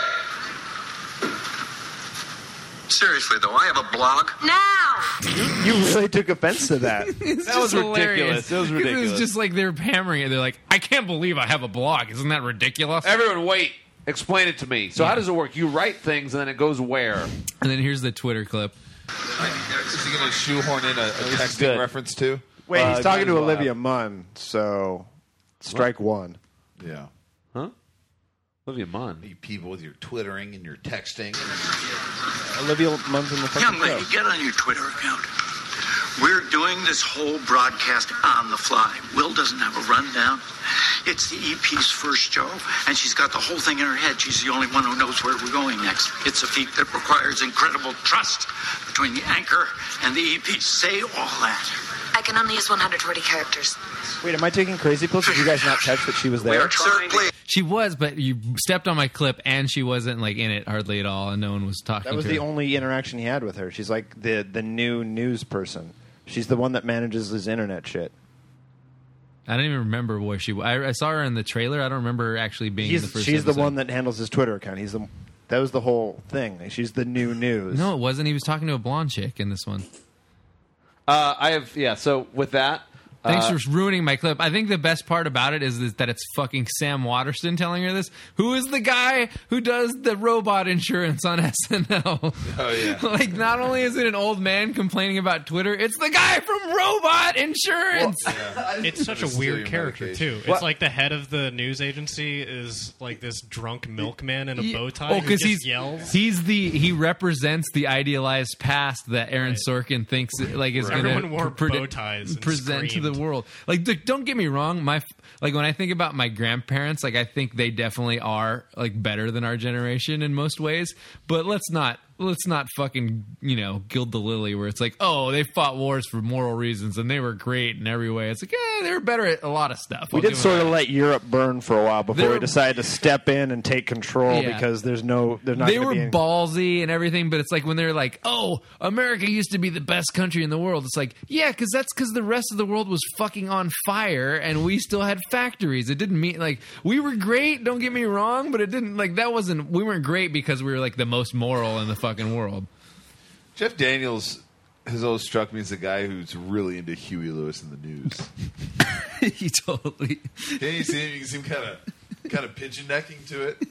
Seriously, though, I have a blog. Now! You really took offense to that. That was ridiculous. It was It ridiculous. was just like they're hammering it. They're like, "I can't believe I have a blog. Isn't that ridiculous?" Everyone, wait. Explain it to me. So how does it work? You write things and then it goes where? And then here's the Twitter clip. Is he going to shoehorn in a, a texting good. reference too? Wait, Uh, he's talking to might as well Olivia have. Munn, so strike one. Yeah. Huh? Olivia Munn. You people with your twittering and your texting. Olivia Munn's in the fucking Young lady, show. get on your Twitter account. We're doing this whole broadcast on the fly. Will doesn't have a rundown. It's the E P's first show, and she's got the whole thing in her head. She's the only one who knows where we're going next. It's a feat that requires incredible trust between the anchor and the E P. Say all that. I can only use one hundred forty characters. Wait, am I taking crazy pills? Did you guys not catch that she was We there? are trying to... She was, but you stepped on my clip, and she wasn't like in it hardly at all, and no one was talking. That was to the her. only interaction he had with her. She's like the the new news person. She's the one that manages his internet shit. I don't even remember where she. I, I saw her in the trailer. I don't remember her actually being. in He's, the first she's the episode. one that handles his Twitter account. He's the that was the whole thing. She's the new news. No, it wasn't. He was talking to a blonde chick in this one. Uh, I have, yeah, so with that. Thanks uh, for ruining my clip. I think the best part about it is this, that it's fucking Sam Waterston telling her this. Who is the guy who does the robot insurance on S N L? Oh, yeah. Like, not only is it an old man complaining about Twitter, it's the guy from Robot Insurance. It's such a Steal weird your character medication. too. It's What? like the head of the news agency is like this drunk milkman in a Yeah. bow tie Oh, who because just he's yells. he's the he represents the idealized past that Aaron Sorkin thinks like is going Everyone wore to bow ties and present to the screamed. world. Like, th- don't get me wrong, my like when I think about my grandparents, like I think they definitely are like better than our generation in most ways. But let's not let's not fucking you know gild the lily where it's like, oh, they fought wars for moral reasons and they were great in every way. It's like, yeah, they were better at a lot of stuff. we I'll did give them sort that. of let Europe burn for a while before They we were- decided to step in and take control Yeah. because there's no there's not They gonna were be any- ballsy and everything, but it's like when they're like, "Oh, America used to be the best country in the world." It's like, yeah, because that's because the rest of the world was fucking on fire, and we still had factories. It didn't mean like we were great. Don't get me wrong, but it didn't like that wasn't. We weren't great because we were like the most moral in the fucking world. Jeff Daniels has always struck me as a guy who's really into Huey Lewis in the news. he totally. Can you see him? You can see him kind of kind of pigeon necking to it.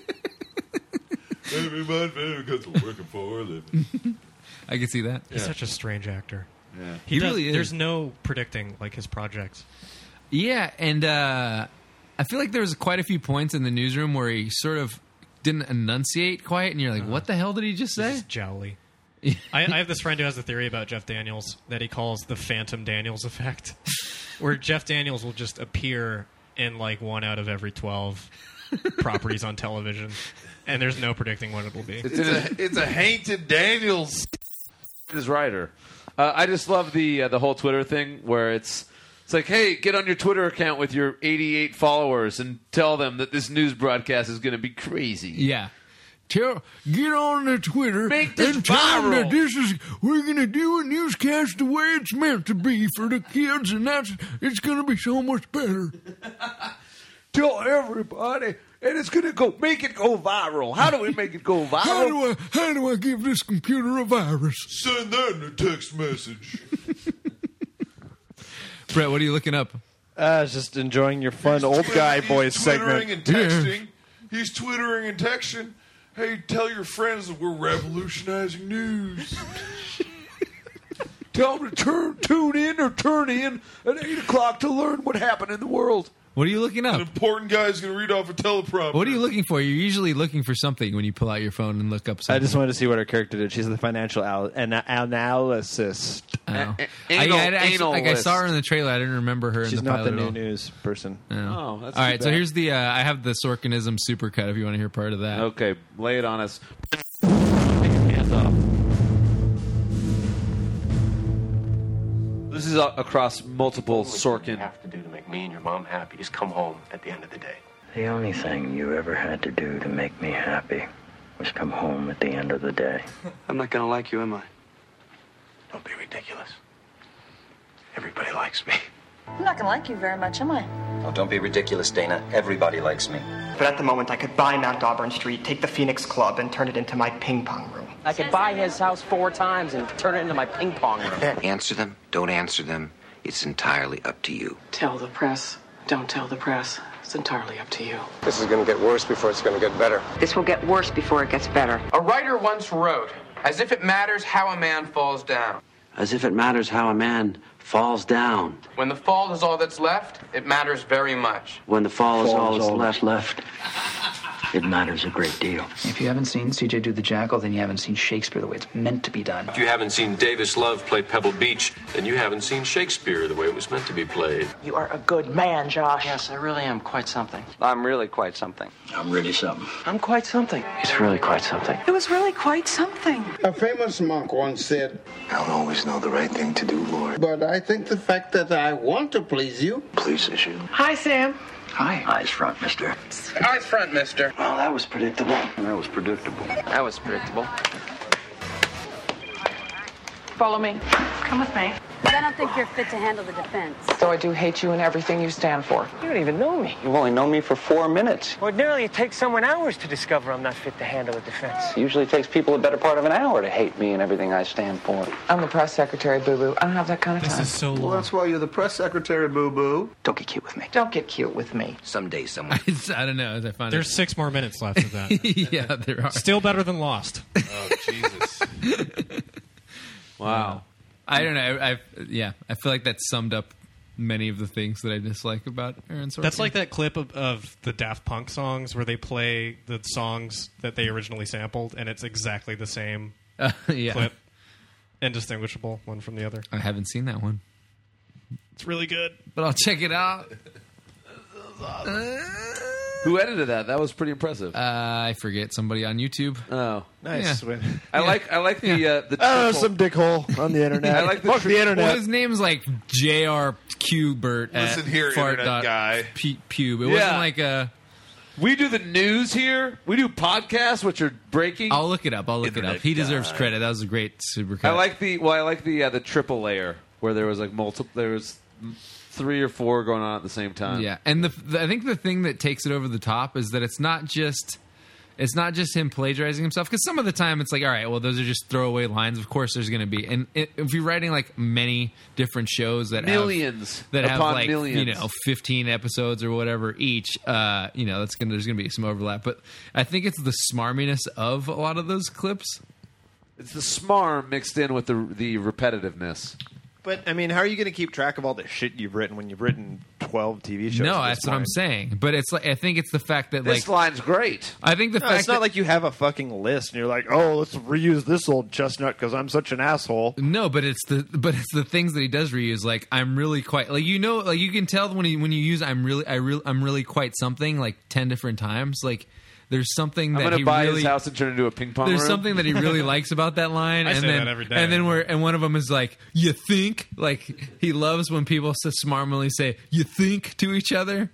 Everybody because I'm working for a living. I can see that. He's such a strange actor. Yeah. He, He does, really is. There's no predicting like his projects. Yeah, and uh, I feel like there was quite a few points in the newsroom where he sort of didn't enunciate quite, and you're like, what the hell did he just say? This is jowly. I, I have this friend who has a theory about Jeff Daniels that he calls the Phantom Daniels effect, where Jeff Daniels will just appear in like one out of every twelve properties on television, and there's no predicting what it'll be. It's a, it's a Hainted Daniels. His writer. Uh, I just love the uh, the whole Twitter thing where it's it's like, hey, get on your Twitter account with your eighty-eight followers and tell them that this news broadcast is going to be crazy. Yeah. Tell, get on the Twitter Make this and tell them that viral. this is, we're going to do a newscast the way it's meant to be for the kids, and that's, it's going to be so much better. Tell everybody, and it's going to go, make it go viral. How do we make it go viral? How do I, how do I give this computer a virus? Send that in a text message. Brett, what are you looking up? Uh, I was just enjoying your fun old guy boys He's segment. Twittering and texting. He's twittering and texting. Hey, tell your friends that we're revolutionizing news. Tell them to turn, tune in or turn in at eight o'clock to learn what happened in the world. What are you looking An up? important guy's going to read off a teleprompter. What are you looking for? You're usually looking for something when you pull out your phone and look up something. I just wanted to see what her character did. She's the financial al- an- analysis. Oh. A- I, anal- I, I, anal like I saw her list. in the trailer. I didn't remember her She's in the not pilot the at new all. news person. No. Oh, that's all too right, so bad. here's the. Uh, I have the Sorkinism supercut. If you want to hear part of that. Okay, lay it on us. Take your hands off. This is uh, across multiple Sorkin. have to do to make me and your mom happy is come home at the end of the day. The only thing you ever had to do to make me happy was come home at the end of the day. I'm not gonna like you, am I? Don't be ridiculous. Everybody likes me. I'm not gonna like you very much, am I? Oh, don't be ridiculous, Dana. Everybody likes me. But at the moment, I could buy Mount Auburn Street, take the Phoenix Club, and turn it into my ping pong room. I could buy his house four times and turn it into my ping pong room. Answer them, don't answer them. It's entirely up to you. Tell the press. Don't tell the press. It's entirely up to you. This is gonna get worse before it's gonna get better. This will get worse before it gets better. A writer once wrote, as if it matters how a man falls down. As if it matters how a man falls down. When the fall is all that's left, it matters very much. When the fall is all that's left, left, it matters a great deal. If you haven't seen C J do the Jackal, then you haven't seen Shakespeare the way it's meant to be done. If you haven't seen Davis Love play Pebble Beach, then you haven't seen Shakespeare the way it was meant to be played. You are a good man, Josh. Yes, I really am quite something. I'm really quite something. I'm really something. I'm quite something. It's really quite something. It was really quite something. A famous monk once said, I don't always know the right thing to do, Lord. but I think the fact that I want to please you. Pleases you. Hi, Sam. Hi. Eyes front, mister. Eyes front, mister. Well, that was predictable. That was predictable. That was predictable. Follow me. Come with me. But I don't think you're fit to handle the defense. Though I do hate you and everything you stand for. You don't even know me. You've only known me for four minutes. Ordinarily, it takes someone hours to discover I'm not fit to handle a defense. It usually takes people a better part of an hour to hate me and everything I stand for. I'm the press secretary, boo-boo. I don't have that kind of This time. is so Well, long. that's why you're the press secretary, boo-boo. Don't get cute with me. Don't get cute with me. Someday someone. It's, I don't know. As I find There's six more minutes left of that. it. yeah, there are. Still better than Lost. Oh, Jesus. Wow. I don't know. I, I yeah. I feel like that summed up many of the things that I dislike about Aaron Sorkin. That's like that clip of, of the Daft Punk songs where they play the songs that they originally sampled, and it's exactly the same uh, yeah. clip, indistinguishable one from the other. I haven't seen that one, It's really good. but I'll check it out. Who edited that? That was pretty impressive. Uh, I forget somebody on YouTube. Oh, Nice. Yeah. I like I like the uh, the. I don't know, triple- some dickhole on the internet. I like the Fuck tri- the internet. Well, his name's like J R Qbert. Listen at here, fart internet dot guy. P- pube. It Yeah. wasn't like a. We do the news here. We do podcasts, which are breaking. I'll look it up. I'll look it Internet up. He deserves guy. credit. That was a great supercut. I like the well. I like the uh, the triple layer where there was like multiple. There was three or four going on at the same time. Yeah, and the, the I think the thing that takes it over the top is that it's not just It's not just him plagiarizing himself, because some of the time it's like, all right, well, those are just throwaway lines. Of course, there's going to be, and it, if you're writing like many different shows that millions have, that have upon like millions. you know fifteen episodes or whatever each, uh, you know, that's gonna there's going to be some overlap. But I think it's the smarminess of a lot of those clips. It's the smarm mixed in with the the repetitiveness. But I mean, how are you going to keep track of all the shit you've written when you've written twelve T V shows? No, at this that's what I'm point? saying. But it's like I think it's the fact that This like line's great. I think the No, fact it's not that, like you have a fucking list and you're like, oh, let's reuse this old chestnut because I'm such an asshole. No, but it's the but it's the things that he does reuse. Like I'm really quite like you know like you can tell when he when you use I'm really I really I'm really quite something like ten different times. Like there's something I'm that going he to buy really his house and turn it into a ping pong there's room. something that he really likes about that line. I and say then that every day. and then where and one of them is like you think like he loves when people so smartly say you think to each other.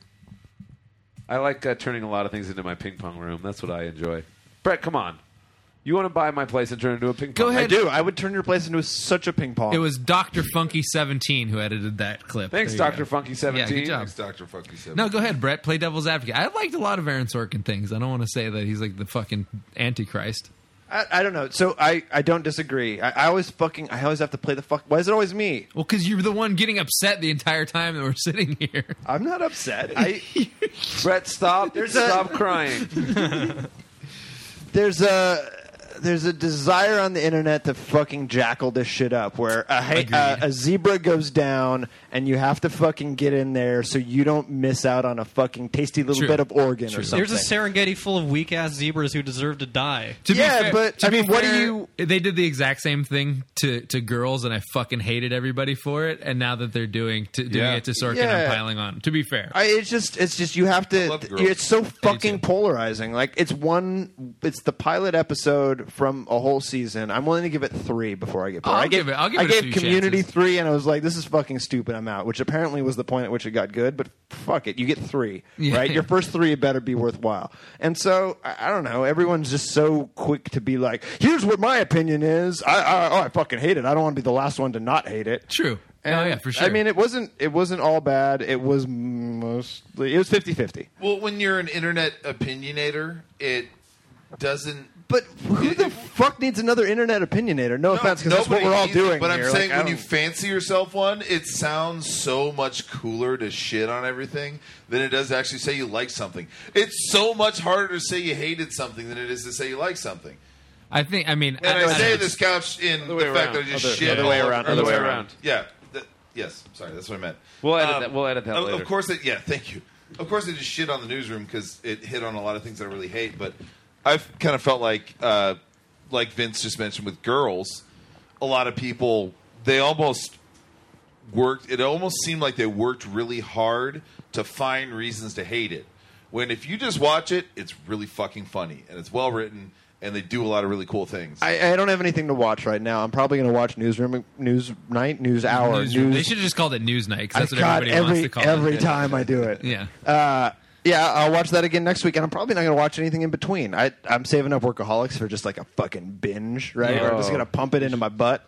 I like uh, turning a lot of things into my ping pong room. That's what I enjoy. Brett, come on. You want to buy my place and turn it into a ping pong? Go ahead. I do. I would turn your place into such a ping pong. It was Doctor Funky seventeen who edited that clip. Thanks, There you Doctor go. Funky seventeen. Yeah, good job. Thanks, Doctor Funky Seven. No, go ahead, Brett. Play devil's advocate. I liked a lot of Aaron Sorkin things. I don't want to say that he's like the fucking Antichrist. I, I don't know. So I, I don't disagree. I, I always fucking I always have to play the fuck. Why is it always me? Well, because you're the one getting upset the entire time that we're sitting here. I'm not upset. I Brett, stop. There's a- stop crying. there's a there's a desire on the internet to fucking jackal this shit up, where a, hey, a, a zebra goes down and you have to fucking get in there so you don't miss out on a fucking tasty little True. bit of organ True. or something. There's a Serengeti full of weak ass zebras who deserve to die. To be Yeah, fair- but, to I be mean, what do fair, you- They did the exact same thing to, to girls, and I fucking hated everybody for it. And now that they're doing to, doing Yeah. it to Sorkin, Yeah. I'm piling on. To be fair, I, it's just, it's just you have to. love girls. It's so fucking polarizing. Like it's one, it's the pilot episode from a whole season. I'm willing to give it three before I get. bored. I'll I gave give it- I'll give I it a gave few Community chances. three, and I was like, this is fucking stupid. I'm out. Which apparently was the point at which it got good. But fuck it, you get three, Yeah. right? Your first three better be worthwhile. And so I, I don't know. Everyone's just so quick to be like, here's what my opinion is. I, I oh I fucking hate it. I don't want to be the last one to not hate it. True. And, Oh, yeah, for sure. I mean, it wasn't. It wasn't all bad. It was mostly. It was fifty-fifty. Well, when you're an internet opinionator, it doesn't. But who the fuck needs another internet opinionator? No, offense, because that's what Nobody we're all needs it, doing. But I'm here. saying Like, I when you don't- fancy yourself one, it sounds so much cooler to shit on everything than it does to actually say you like something. It's so much harder to say you hated something than it is to say you like something. I think. I mean, And I, I say know. this couch in the way fact around. that I just Other- shit other way all around, over- other or way sorry. around. Yeah. That, yes. Sorry, that's what I meant. We'll edit that- we'll edit that of, later. Of course, it, yeah. Thank you. Of course, I just shit on the newsroom because it hit on a lot of things that I really hate. But I've kind of felt like, uh, like Vince just mentioned with girls, a lot of people they almost worked. It almost seemed like they worked really hard to find reasons to hate it. When if you just watch it, it's really fucking funny and it's well written and they do a lot of really cool things. I, I don't have anything to watch right now. I'm probably going to watch Newsroom, News Night, News Hour, Newsroom. News. They should have just called it News Night because that's I- what God, everybody every wants to call every it. time I do it. Yeah. Uh, yeah, I'll watch that again next week, and I'm probably not going to watch anything in between. I, I'm saving up Workaholics for just like a fucking binge, right? Where I'm just Oh. going to pump it into my butt.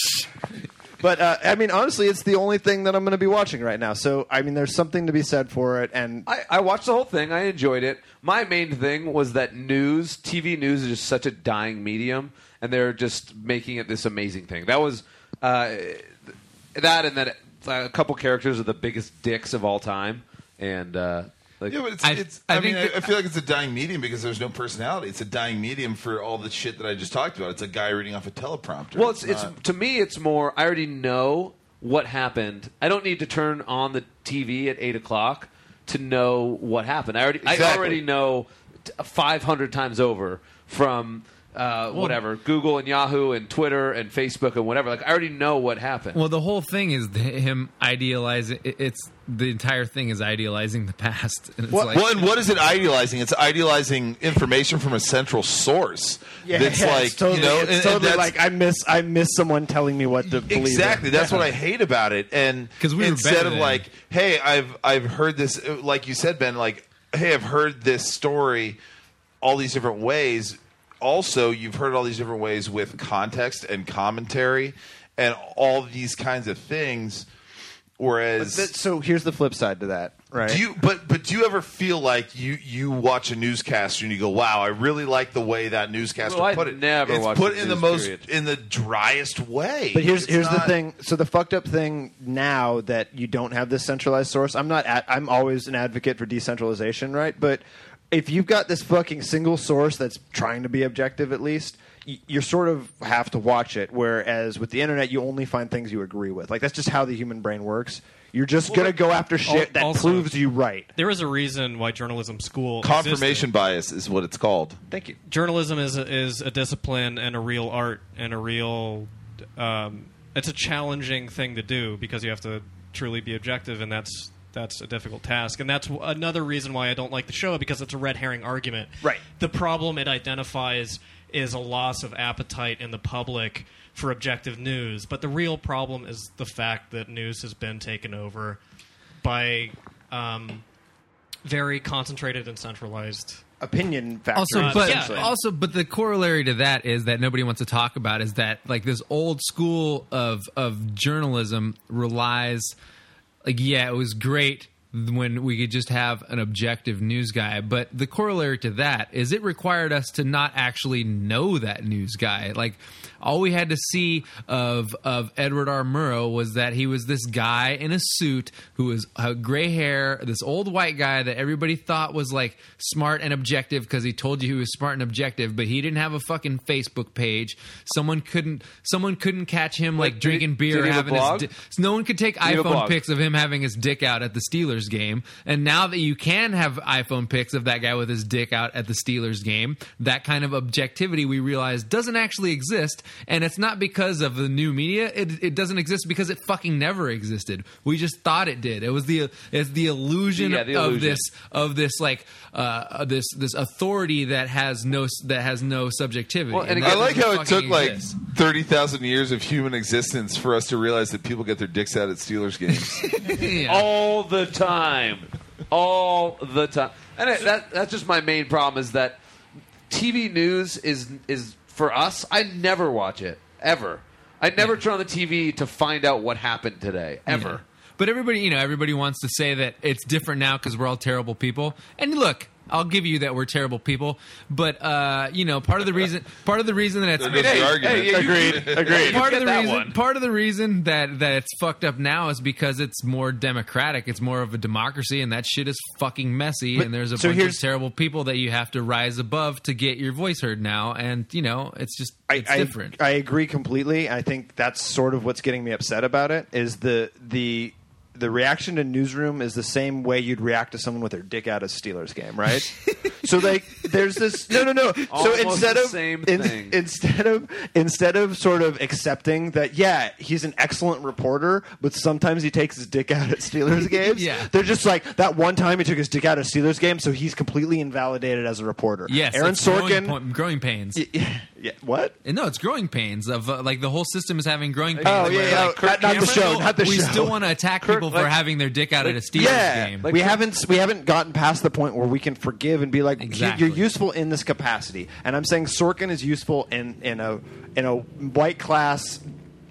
But uh, I mean, honestly, it's the only thing that I'm going to be watching right now. So I mean, there's something to be said for it. And I, I watched the whole thing. I enjoyed it. My main thing was that news, T V news, is just such a dying medium, and they're just making it this amazing thing. That was uh, that, and that uh, a couple characters are the biggest dicks of all time, and uh, like Yeah, but it's, I- it's I I, mean, think I, I feel like it's a dying medium because there's no personality. It's a dying medium for all the shit that I just talked about. It's a guy reading off a teleprompter. Well, it's, it's not- to me, it's more. I already know what happened. I don't need to turn on the T V at eight o'clock to know what happened. I already, I Exactly. already know five hundred times over from uh, whatever Google and Yahoo and Twitter and Facebook and whatever. Like I already know what happened. Well, the whole thing is the, him idealizing. it- It's the entire thing is idealizing the past. And it's Well, like, well, and what is it idealizing? It's idealizing information from a central source. yeah, that's yeah, like it's totally, you know, it's and- and totally that's- like I miss I miss someone telling me what to believe. Exactly. in. That's Yeah. what I hate about it. And 'Cause we were instead better of then. like, hey, I've I've heard this, like you said, Ben, like, hey, I've heard this story all these different ways. Also, you've heard all these different ways with context and commentary and all these kinds of things. Whereas, But that- so here's the flip side to that, right? do you but but do you ever feel like you you watch a newscaster and you go, wow, I really like the way that newscaster Well, I put it. never it's watch put the in the news, most period. in the driest way. But here's It's here's the not- thing. So the fucked up thing now that you don't have this centralized source. I'm not. At, I'm always an advocate for decentralization, right? But if you've got this fucking single source that's trying to be objective, at least y- you sort of have to watch it. Whereas with the internet, you only find things you agree with. Like that's just how the human brain works. You're just gonna go after shit that Also, proves you right. There is a reason why journalism school Confirmation bias is what it's called. Thank you. Journalism is a, is a discipline and a real art and a real. Um, it's a challenging thing to do because you have to truly be objective, and that's that's a difficult task. And that's w- another reason why I don't like the show, because it's a red herring argument. Right. The problem it identifies is a loss of appetite in the public for objective news, but the real problem is the fact that news has been taken over by um, very concentrated and centralized opinion factors. Also, but yeah. also, but the corollary to that is that nobody wants to talk about is that like this old school of of journalism relies, like yeah, it was great when we could just have an objective news guy, but the corollary to that is it required us to not actually know that news guy. Like all we had to see of of Edward R. Murrow was that he was this guy in a suit who was uh, gray hair, this old white guy that everybody thought was like smart and objective because he told you he was smart and objective, but he didn't have a fucking Facebook page. Someone couldn't someone couldn't catch him like Wait, drinking did- beer, did he have a having his blog? di- no one could take he have a iPhone blog? pics of him having his dick out at the Steelers game. And now that you can have iPhone pics of that guy with his dick out at the Steelers game, that kind of objectivity we realize doesn't actually exist. And it's not because of the new media. It, it doesn't exist because it fucking never existed. We just thought it did. It was the it's the illusion, Yeah, the of illusion. this of this like uh, this this authority that has no that has no subjectivity. Well, and that I like doesn't how it took fucking like exist. thirty thousand years of human existence for us to realize that people get their dicks out at Steelers games. Yeah. all the time, all the time. And it, that that's just my main problem is that T V news is is for us. I never watch it ever. I never turn on the T V to find out what happened today ever. Yeah. But everybody, you know, everybody wants to say that it's different now because we're all terrible people. And look, I'll give you that we're terrible people. But uh, you know, part of the reason, part of the reason that it's There goes the argument. hey, yeah, you- Agreed. Agreed. part of get the that reason, one. part of the reason that that it's fucked up now is because it's more democratic. It's more of a democracy, and that shit is fucking messy. But- and there's a so bunch of here's- terrible people that you have to rise above to get your voice heard now. And you know, it's just I, it's I, different. I agree completely. I think that's sort of what's getting me upset about it. Is the the the reaction to Newsroom is the same way you'd react to someone with their dick out at a Steelers game, right? So like, there's this no, no, no. So Almost instead the of same in- thing. instead of instead of sort of accepting that, yeah, he's an excellent reporter, but sometimes he takes his dick out at Steelers games. Yeah. They're just like that one time he took his dick out at a Steelers game, so he's completely invalidated as a reporter. Yes, Aaron it's growing Sorkin. po- growing pains. Yeah, what? And no, it's growing pains of uh, like the whole system is having growing pains. Oh, where, yeah, yeah. like, Not- not the we show, still- not the we show. still want to attack Kirk, people for like- having their dick out at a Steelers Yeah, game. we haven't we haven't gotten past the point where we can forgive and be like, Exactly. you're useful in this capacity. And I'm saying Sorkin is useful in in a in a white class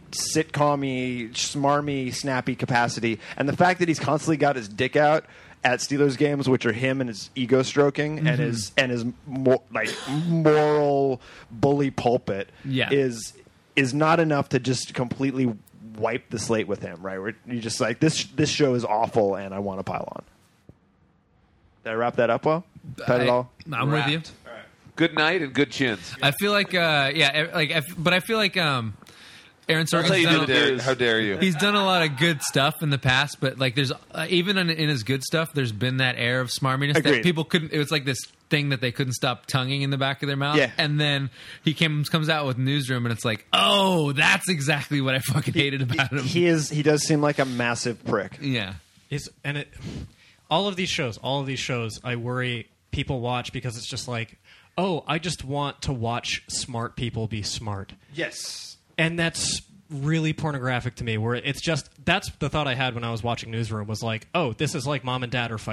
sitcom-y, smarmy, snappy capacity. And the fact that he's constantly got his dick out at Steelers games, which are him and his ego stroking and his and his mo- like moral bully pulpit, Yeah. is is not enough to just completely wipe the slate with him. Right? Where you're just like, this this show is awful, and I want to pile on. Did I wrap that up well? That it I- all? I'm with you. Good night and good chins. I feel like, uh, yeah, e- like, I f- but I feel like um, Aaron That's how Sorkin's you do done, the Dare- news. how dare you? he's done a lot of good stuff in the past, but like, there's uh, even in, in his good stuff, there's been that air of smarminess that Agreed. people couldn't. It was like this thing that they couldn't stop tonguing in the back of their mouth. Yeah. And then he came comes out with Newsroom, and it's like, oh, that's exactly what I fucking hated about him. He is. He does seem like a massive prick. yeah. Is and it all of these shows, all of these shows, I worry people watch because it's just like, oh, I just want to watch smart people be smart. Yes. And that's really pornographic to me, where it's just that's the thought I had when I was watching Newsroom was like, oh, this is like mom and dad are fighting.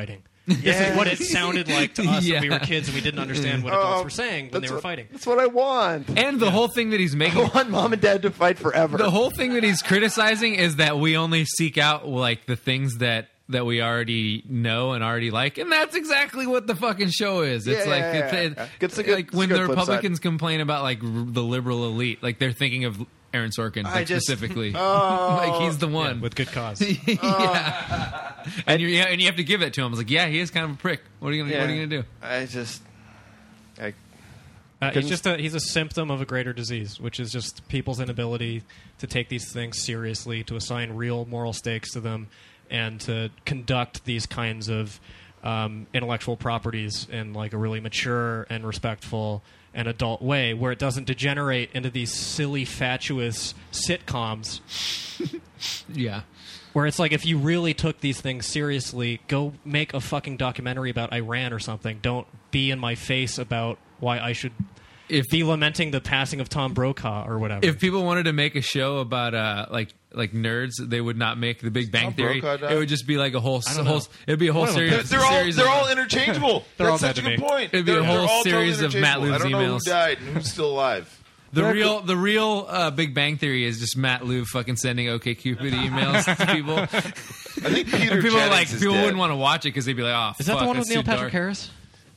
This is what it sounded like to us Yeah. when we were kids and we didn't understand what adults were saying when they were what, fighting. That's what I want. And the whole thing that he's making, I want mom and dad to fight forever. the whole thing that he's criticizing is that we only seek out like the things that that we already know and already like, and that's exactly what the fucking show is. It's Yeah, like yeah, it's, yeah, it- yeah. It's a good- like it's a when good the flip side. Republicans complain about like r- the liberal elite, like they're thinking of Aaron Sorkin I like, just- specifically. Oh. Like he's the one. Yeah, with good cause. yeah. and you yeah, and you have to give it to him. I was like, yeah, he is kind of a prick. What are you gonna What are you gonna do? I just, I, Uh, he's Couldn't- just a, he's a symptom of a greater disease, which is just people's inability to take these things seriously, to assign real moral stakes to them, and to conduct these kinds of um, intellectual properties in like a really mature and respectful and adult way, where it doesn't degenerate into these silly, fatuous sitcoms. Yeah. Where it's like, if you really took these things seriously, go make a fucking documentary about Iran or something. Don't be in my face about why I should If be lamenting the passing of Tom Brokaw or whatever. If people wanted to make a show about uh, like like nerds, they would not make The Big Bang Tom Theory. Brokaw died? It would just be like a whole, I don't whole know. it'd be a whole One of them series. They're, they're all series they're of, all interchangeable. They're all That's dead such a to good me. point. It'd be a They're- whole they're all series totally of Matt interchangeable. I don't know Loeb's who emails. died and who's still alive. The real the real uh, Big Bang Theory is just Matt Loeb fucking sending OkCupid emails to people. I think Peter And people Jennings like is people dead. wouldn't want to watch it because they'd be like, "Oh, Is that fuck, the one with that's Neil too Patrick dark." Harris?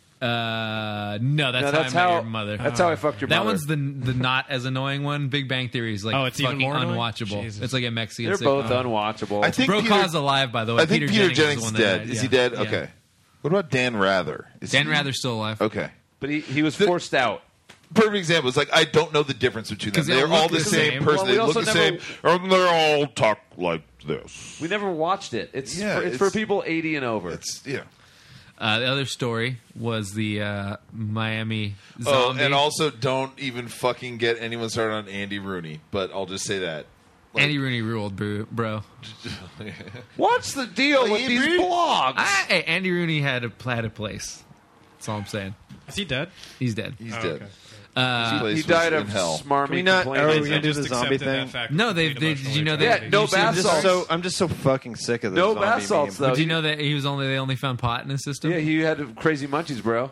Uh, no, that's, No, that's how I Met how- Your Mother. that's how I fucked your That mother. one's the the not as annoying one. Big Bang Theory is like Oh, it's even fucking more annoying? unwatchable. Jesus. It's like a Mexican. They're both sitcom. unwatchable. I think Brokaw's Peter, alive, by the way. I think Peter, Jennings, is, is the one dead. that died. Is Yeah. he dead? Yeah. Okay. What about Dan Rather? Is Dan he- Rather's still alive. Okay. but he, he was The- forced out. Perfect example. It's like I don't know the difference between them. 'Cause they They're all all look the the same same. person. Well, we they look also the never- same, and they all talk like this. We never watched it. It's Yeah, for, it's, it's- for people eighty and over. It's yeah. Uh, the other story was the uh, Miami Oh, zombie. and also don't even fucking get anyone started on Andy Rooney. But I'll just say that. Like, Andy Rooney ruled, bro. bro. What's the deal Like, with these Avery? blogs? I, hey, Andy Rooney had a had a place. That's all I'm saying. Is he dead? He's dead. He's Oh, dead. okay. Uh, His place he was died in of hell. smarmy Can we not- complaining. are we I gonna do just the zombie accepted that thing? fact No, with they- complete they- emotional did you know that- Yeah, irritation. no You see bath this- I'm just salts. so I'm just so fucking sick of this. No zombie bath salts, meme. though. do you know that he was only they only found pot in his system? Yeah, he had crazy munchies, bro.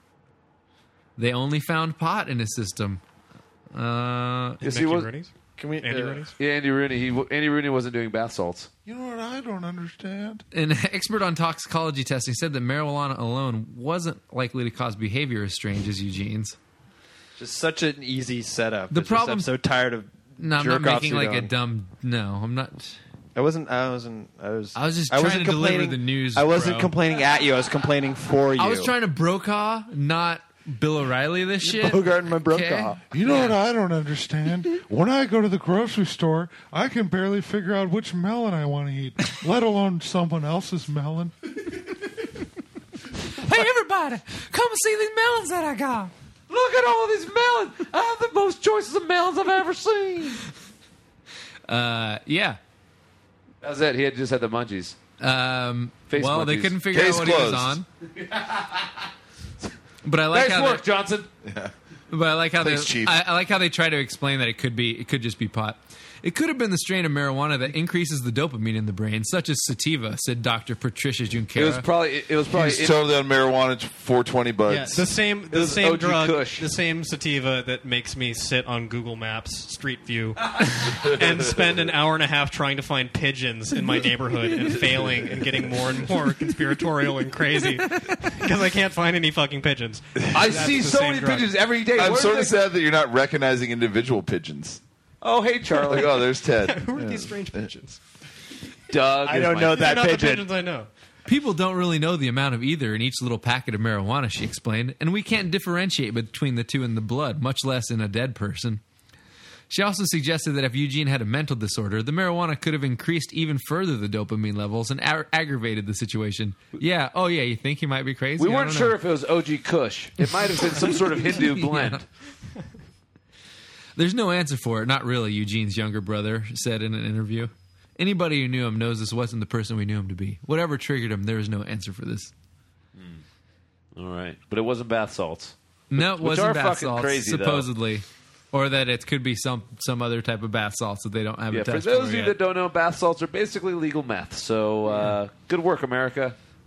They only found pot in his system. Uh, Yes, Mickey he was. Rooney's? Can we? Andy uh, Rooney's? Yeah, Andy Rooney. He Andy Rooney wasn't doing bath salts. You know what I don't understand? an expert on toxicology testing said that marijuana alone wasn't likely to cause behavior as strange as Eugene's. Just such an easy setup. The It's just problem- I'm so tired of. No, I'm not jerk-offs making you like a don't. dumb. No, I'm not. I wasn't. I wasn't. I was. I was just I trying wasn't to deliver complaining- the news, I wasn't bro. complaining at you. I was complaining for you. I was trying to Brokaw, not Bill O'Reilly. This shit. Bogart and my Brokaw. Okay. You know what I don't understand? When I go to the grocery store, I can barely figure out which melon I want to eat, let alone someone else's melon. Hey, everybody, come and see these melons that I got. Look at all these melons. I have the most choices of melons I've ever seen. Uh, yeah. That's it. He had just had the munchies. Um, Face well, they munchies. couldn't figure Case out what he was closed. on. But I like Nice how work, they, Johnson. but I like how Thanks, they, Chief. I, I like how they try to explain that it could be it could just be pot. It could have been the strain of marijuana that increases the dopamine in the brain, such as sativa, said Doctor Patricia Junquera. It was probably. It was probably. He's in- totally on marijuana. four twenty buds. Yeah, the same the was same O G drug, Kush. the same sativa that makes me sit on Google Maps Street View and spend an hour and a half trying to find pigeons in my neighborhood and failing and getting more and more conspiratorial and crazy because I can't find any fucking pigeons. I That's see the so same many drug. pigeons every day. I'm Where sort do of they- sad that you're not recognizing individual pigeons. Oh, hey, Charlie. Like, oh, there's Ted. Who are these strange pigeons? Doug. I is don't my- know They're that not the pigeon. pigeons I know. People don't really know the amount of either in each little packet of marijuana, she explained, and we can't differentiate between the two in the blood, much less in a dead person. She also suggested that if Eugene had a mental disorder, the marijuana could have increased even further the dopamine levels and a- aggravated the situation. Yeah, oh yeah, you think he might be crazy? We I weren't don't sure know. if it was O G Kush. It might have been some sort of Hindu blend. There's no answer for it. Not really, Eugene's younger brother said in an interview. Anybody who knew him knows this wasn't the person we knew him to be. Whatever triggered him, there is no answer for this. All right, but it wasn't bath salts. No, it Which wasn't are bath fucking salts, crazy, though. supposedly. Or that it could be some some other type of bath salts that they don't have Yeah, a for test those of you yet. that don't know, bath salts are basically legal meth. So uh, good work, America.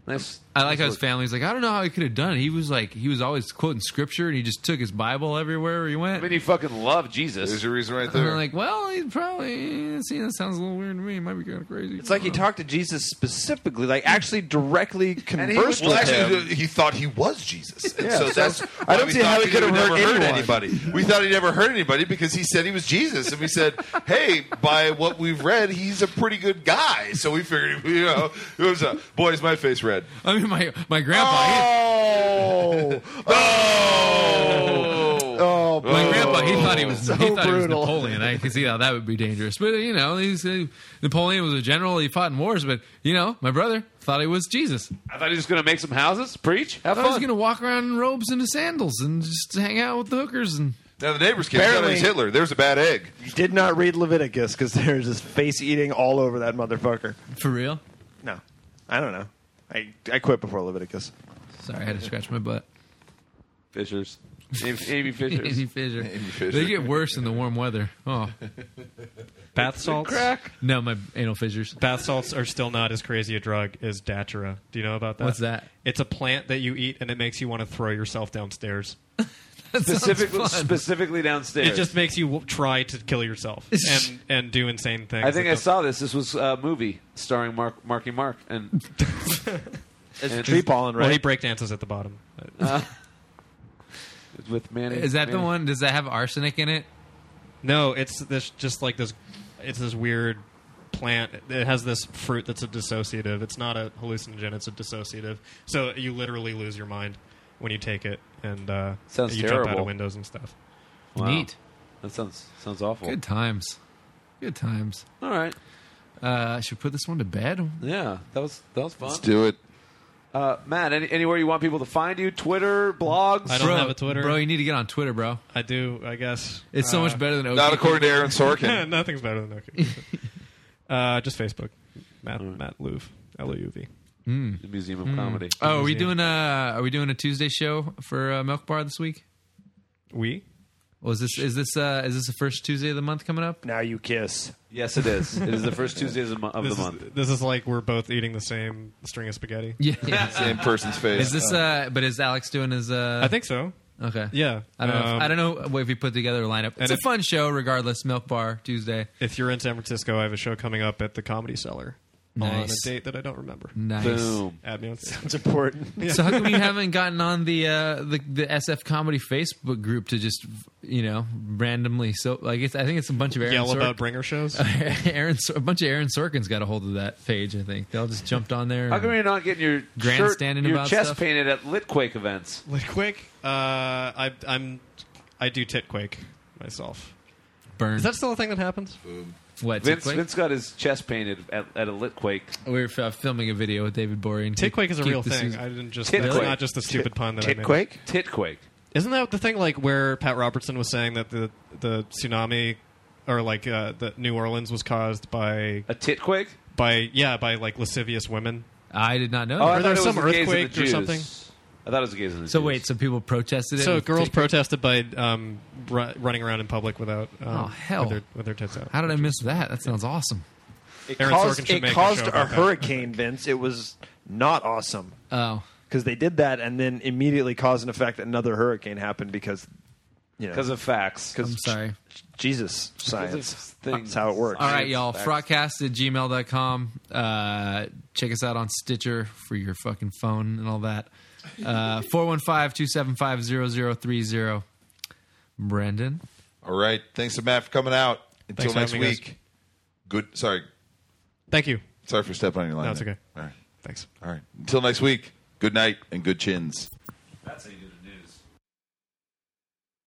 Nice. I like how his family's like, I don't know how he could have done it. He was like, he was always quoting scripture, and he just took his Bible everywhere he went. I mean, he fucking loved Jesus. There's your reason right And there. I'm like, well, he probably. See, that sounds a little weird to me. He might be kind of crazy. It's like he talked to Jesus specifically, like actually directly And conversed he, well, with actually, him. he thought he was Jesus. And Yeah, so so that's I why don't we see thought how he he could have never hurt hurt anyone. anybody. We thought he never hurt anybody because he said he was Jesus, and we said, "Hey, by what we've read, he's a pretty good guy." So we figured, you know, it was a boy. Is my face red? I mean, my my grandpa. he- Oh, oh, oh, My grandpa, he thought he was So he thought he was brutal. Napoleon. I can see how that would be dangerous. But you know, he's uh, Napoleon was a general. He fought in wars. But you know, my brother thought he was Jesus. I thought he was going to make some houses, preach, have I thought he was fun. going to walk around in robes and sandals and just hang out with the hookers. And Now the neighbor's kid thought it was Apparently- Hitler. There's a bad egg. You did not read Leviticus because there's just face eating all over that motherfucker. for real? No, I don't know. I I quit before Leviticus. Sorry, I had to scratch my butt. Fishers. Amy, Amy Fishers. Amy Fisher. Amy Fisher. They get worse in the warm weather. Oh, Bath salts. Crack. no, my anal fissures. Bath salts are still not as crazy a drug as Datura. Do you know about that? What's that? It's a plant that you eat, and it makes you want to throw yourself downstairs. That sounds Specifically, fun. specifically downstairs. It just makes you w- try to kill yourself and and do insane things. I think that I don't- saw this. This was a movie starring Mark, Marky Mark, and It's tree pollen, Well, he right? break dances at the bottom. uh, with Manny. Is that the Manny- one? Does that have arsenic in it? No, it's this just like this. It's this weird plant. It has this fruit that's a dissociative. It's not a hallucinogen. It's a dissociative. So you literally lose your mind when you take it, and uh, Sounds you jump out terrible. of windows and stuff. Wow. Neat. That sounds sounds awful. Good times. Good times. All right. Uh, should we put this one to bed? Yeah, that was that was fun. Let's do it. Uh, Matt, any, anywhere you want people to find you? Twitter, blogs? I don't bro, have a Twitter. Bro, you need to get on Twitter, bro. I do, I guess. It's so Uh, much better than OK. Not according to Aaron Sorkin. Nothing's better than OK. uh, just Facebook. Matt Matt Louv. L O U V. Mm. The Museum of Comedy. Oh, are we Museum. doing a are we doing a Tuesday show for uh, Milk Bar this week? We? Well, is this is this uh, is this the first Tuesday of the month coming up? Now you kiss. Yes, it is. It is the first Tuesday of the, mo- of This the is, month. this is like we're both eating the same string of spaghetti. Yeah. yeah. Same person's face. Is this uh? But is Alex doing his uh? I think so. Okay. Yeah. I don't know. Um, If, I don't know if we put together a lineup. It's and a if- fun show, regardless. Milk Bar Tuesday. If you're in San Francisco, I have a show coming up at the Comedy Cellar on a Nice. date that I don't remember. Nice. Boom. Add me on Facebook. It's important. So how come you haven't gotten on the uh, the the S F Comedy Facebook group to just you know randomly? So like it's, I think it's a bunch of Aaron Yell Sorkin- about bringer shows. Aaron, a bunch of Aaron Sorkins got a hold of that page. I think they all just jumped on there. How come you're not getting your shirt, Grandstanding your about chest stuff? painted at Litquake events? Like quick, uh, I, I'm I do titquake myself. Burn. Is that still a thing that happens? What? Vince, Titquake? Vince got his chest painted at, at a Litquake. We were f- filming a video with David Bory. And Titquake is a keep real the thing. season- I didn't just. Titquake. That's not just a stupid pun that I made. Titquake? Titquake. Isn't that the thing like where Pat Robertson was saying that the the tsunami or like uh, that New Orleans was caused by A titquake? by yeah by like lascivious women? I did not know. Oh, that. I Or there thought was it some the gays and the earthquake or Jews. something? I thought it was the gays and the So Jews. wait, some people protested it. So with girls Titquake? protested by um, ru- running around in public without um, Oh, hell. with their, with their tits out. How did I miss that? That sounds awesome. It Aaron caused, Sorkin should it make a caused show a, about that. hurricane, Vince. It was not awesome Oh, because they did that and then immediately caused and effect another hurricane happened because you know Because of facts. I'm sorry. Jesus Because science. of things. That's how it works. All right, y'all. Facts. Frogcast at gmail dot com. Uh, check us out on Stitcher for your fucking phone and all that. Uh, four one five, two seven five, zero zero three zero. Brendan. All right. Thanks to Matt for coming out. Until Thanks for next having me, guys. week. Good. Sorry. Thank you. Sorry for stepping on your line. No, it's there. okay. All right. Thanks. All right. Until next week. Good night and good chins. That's how you do the news.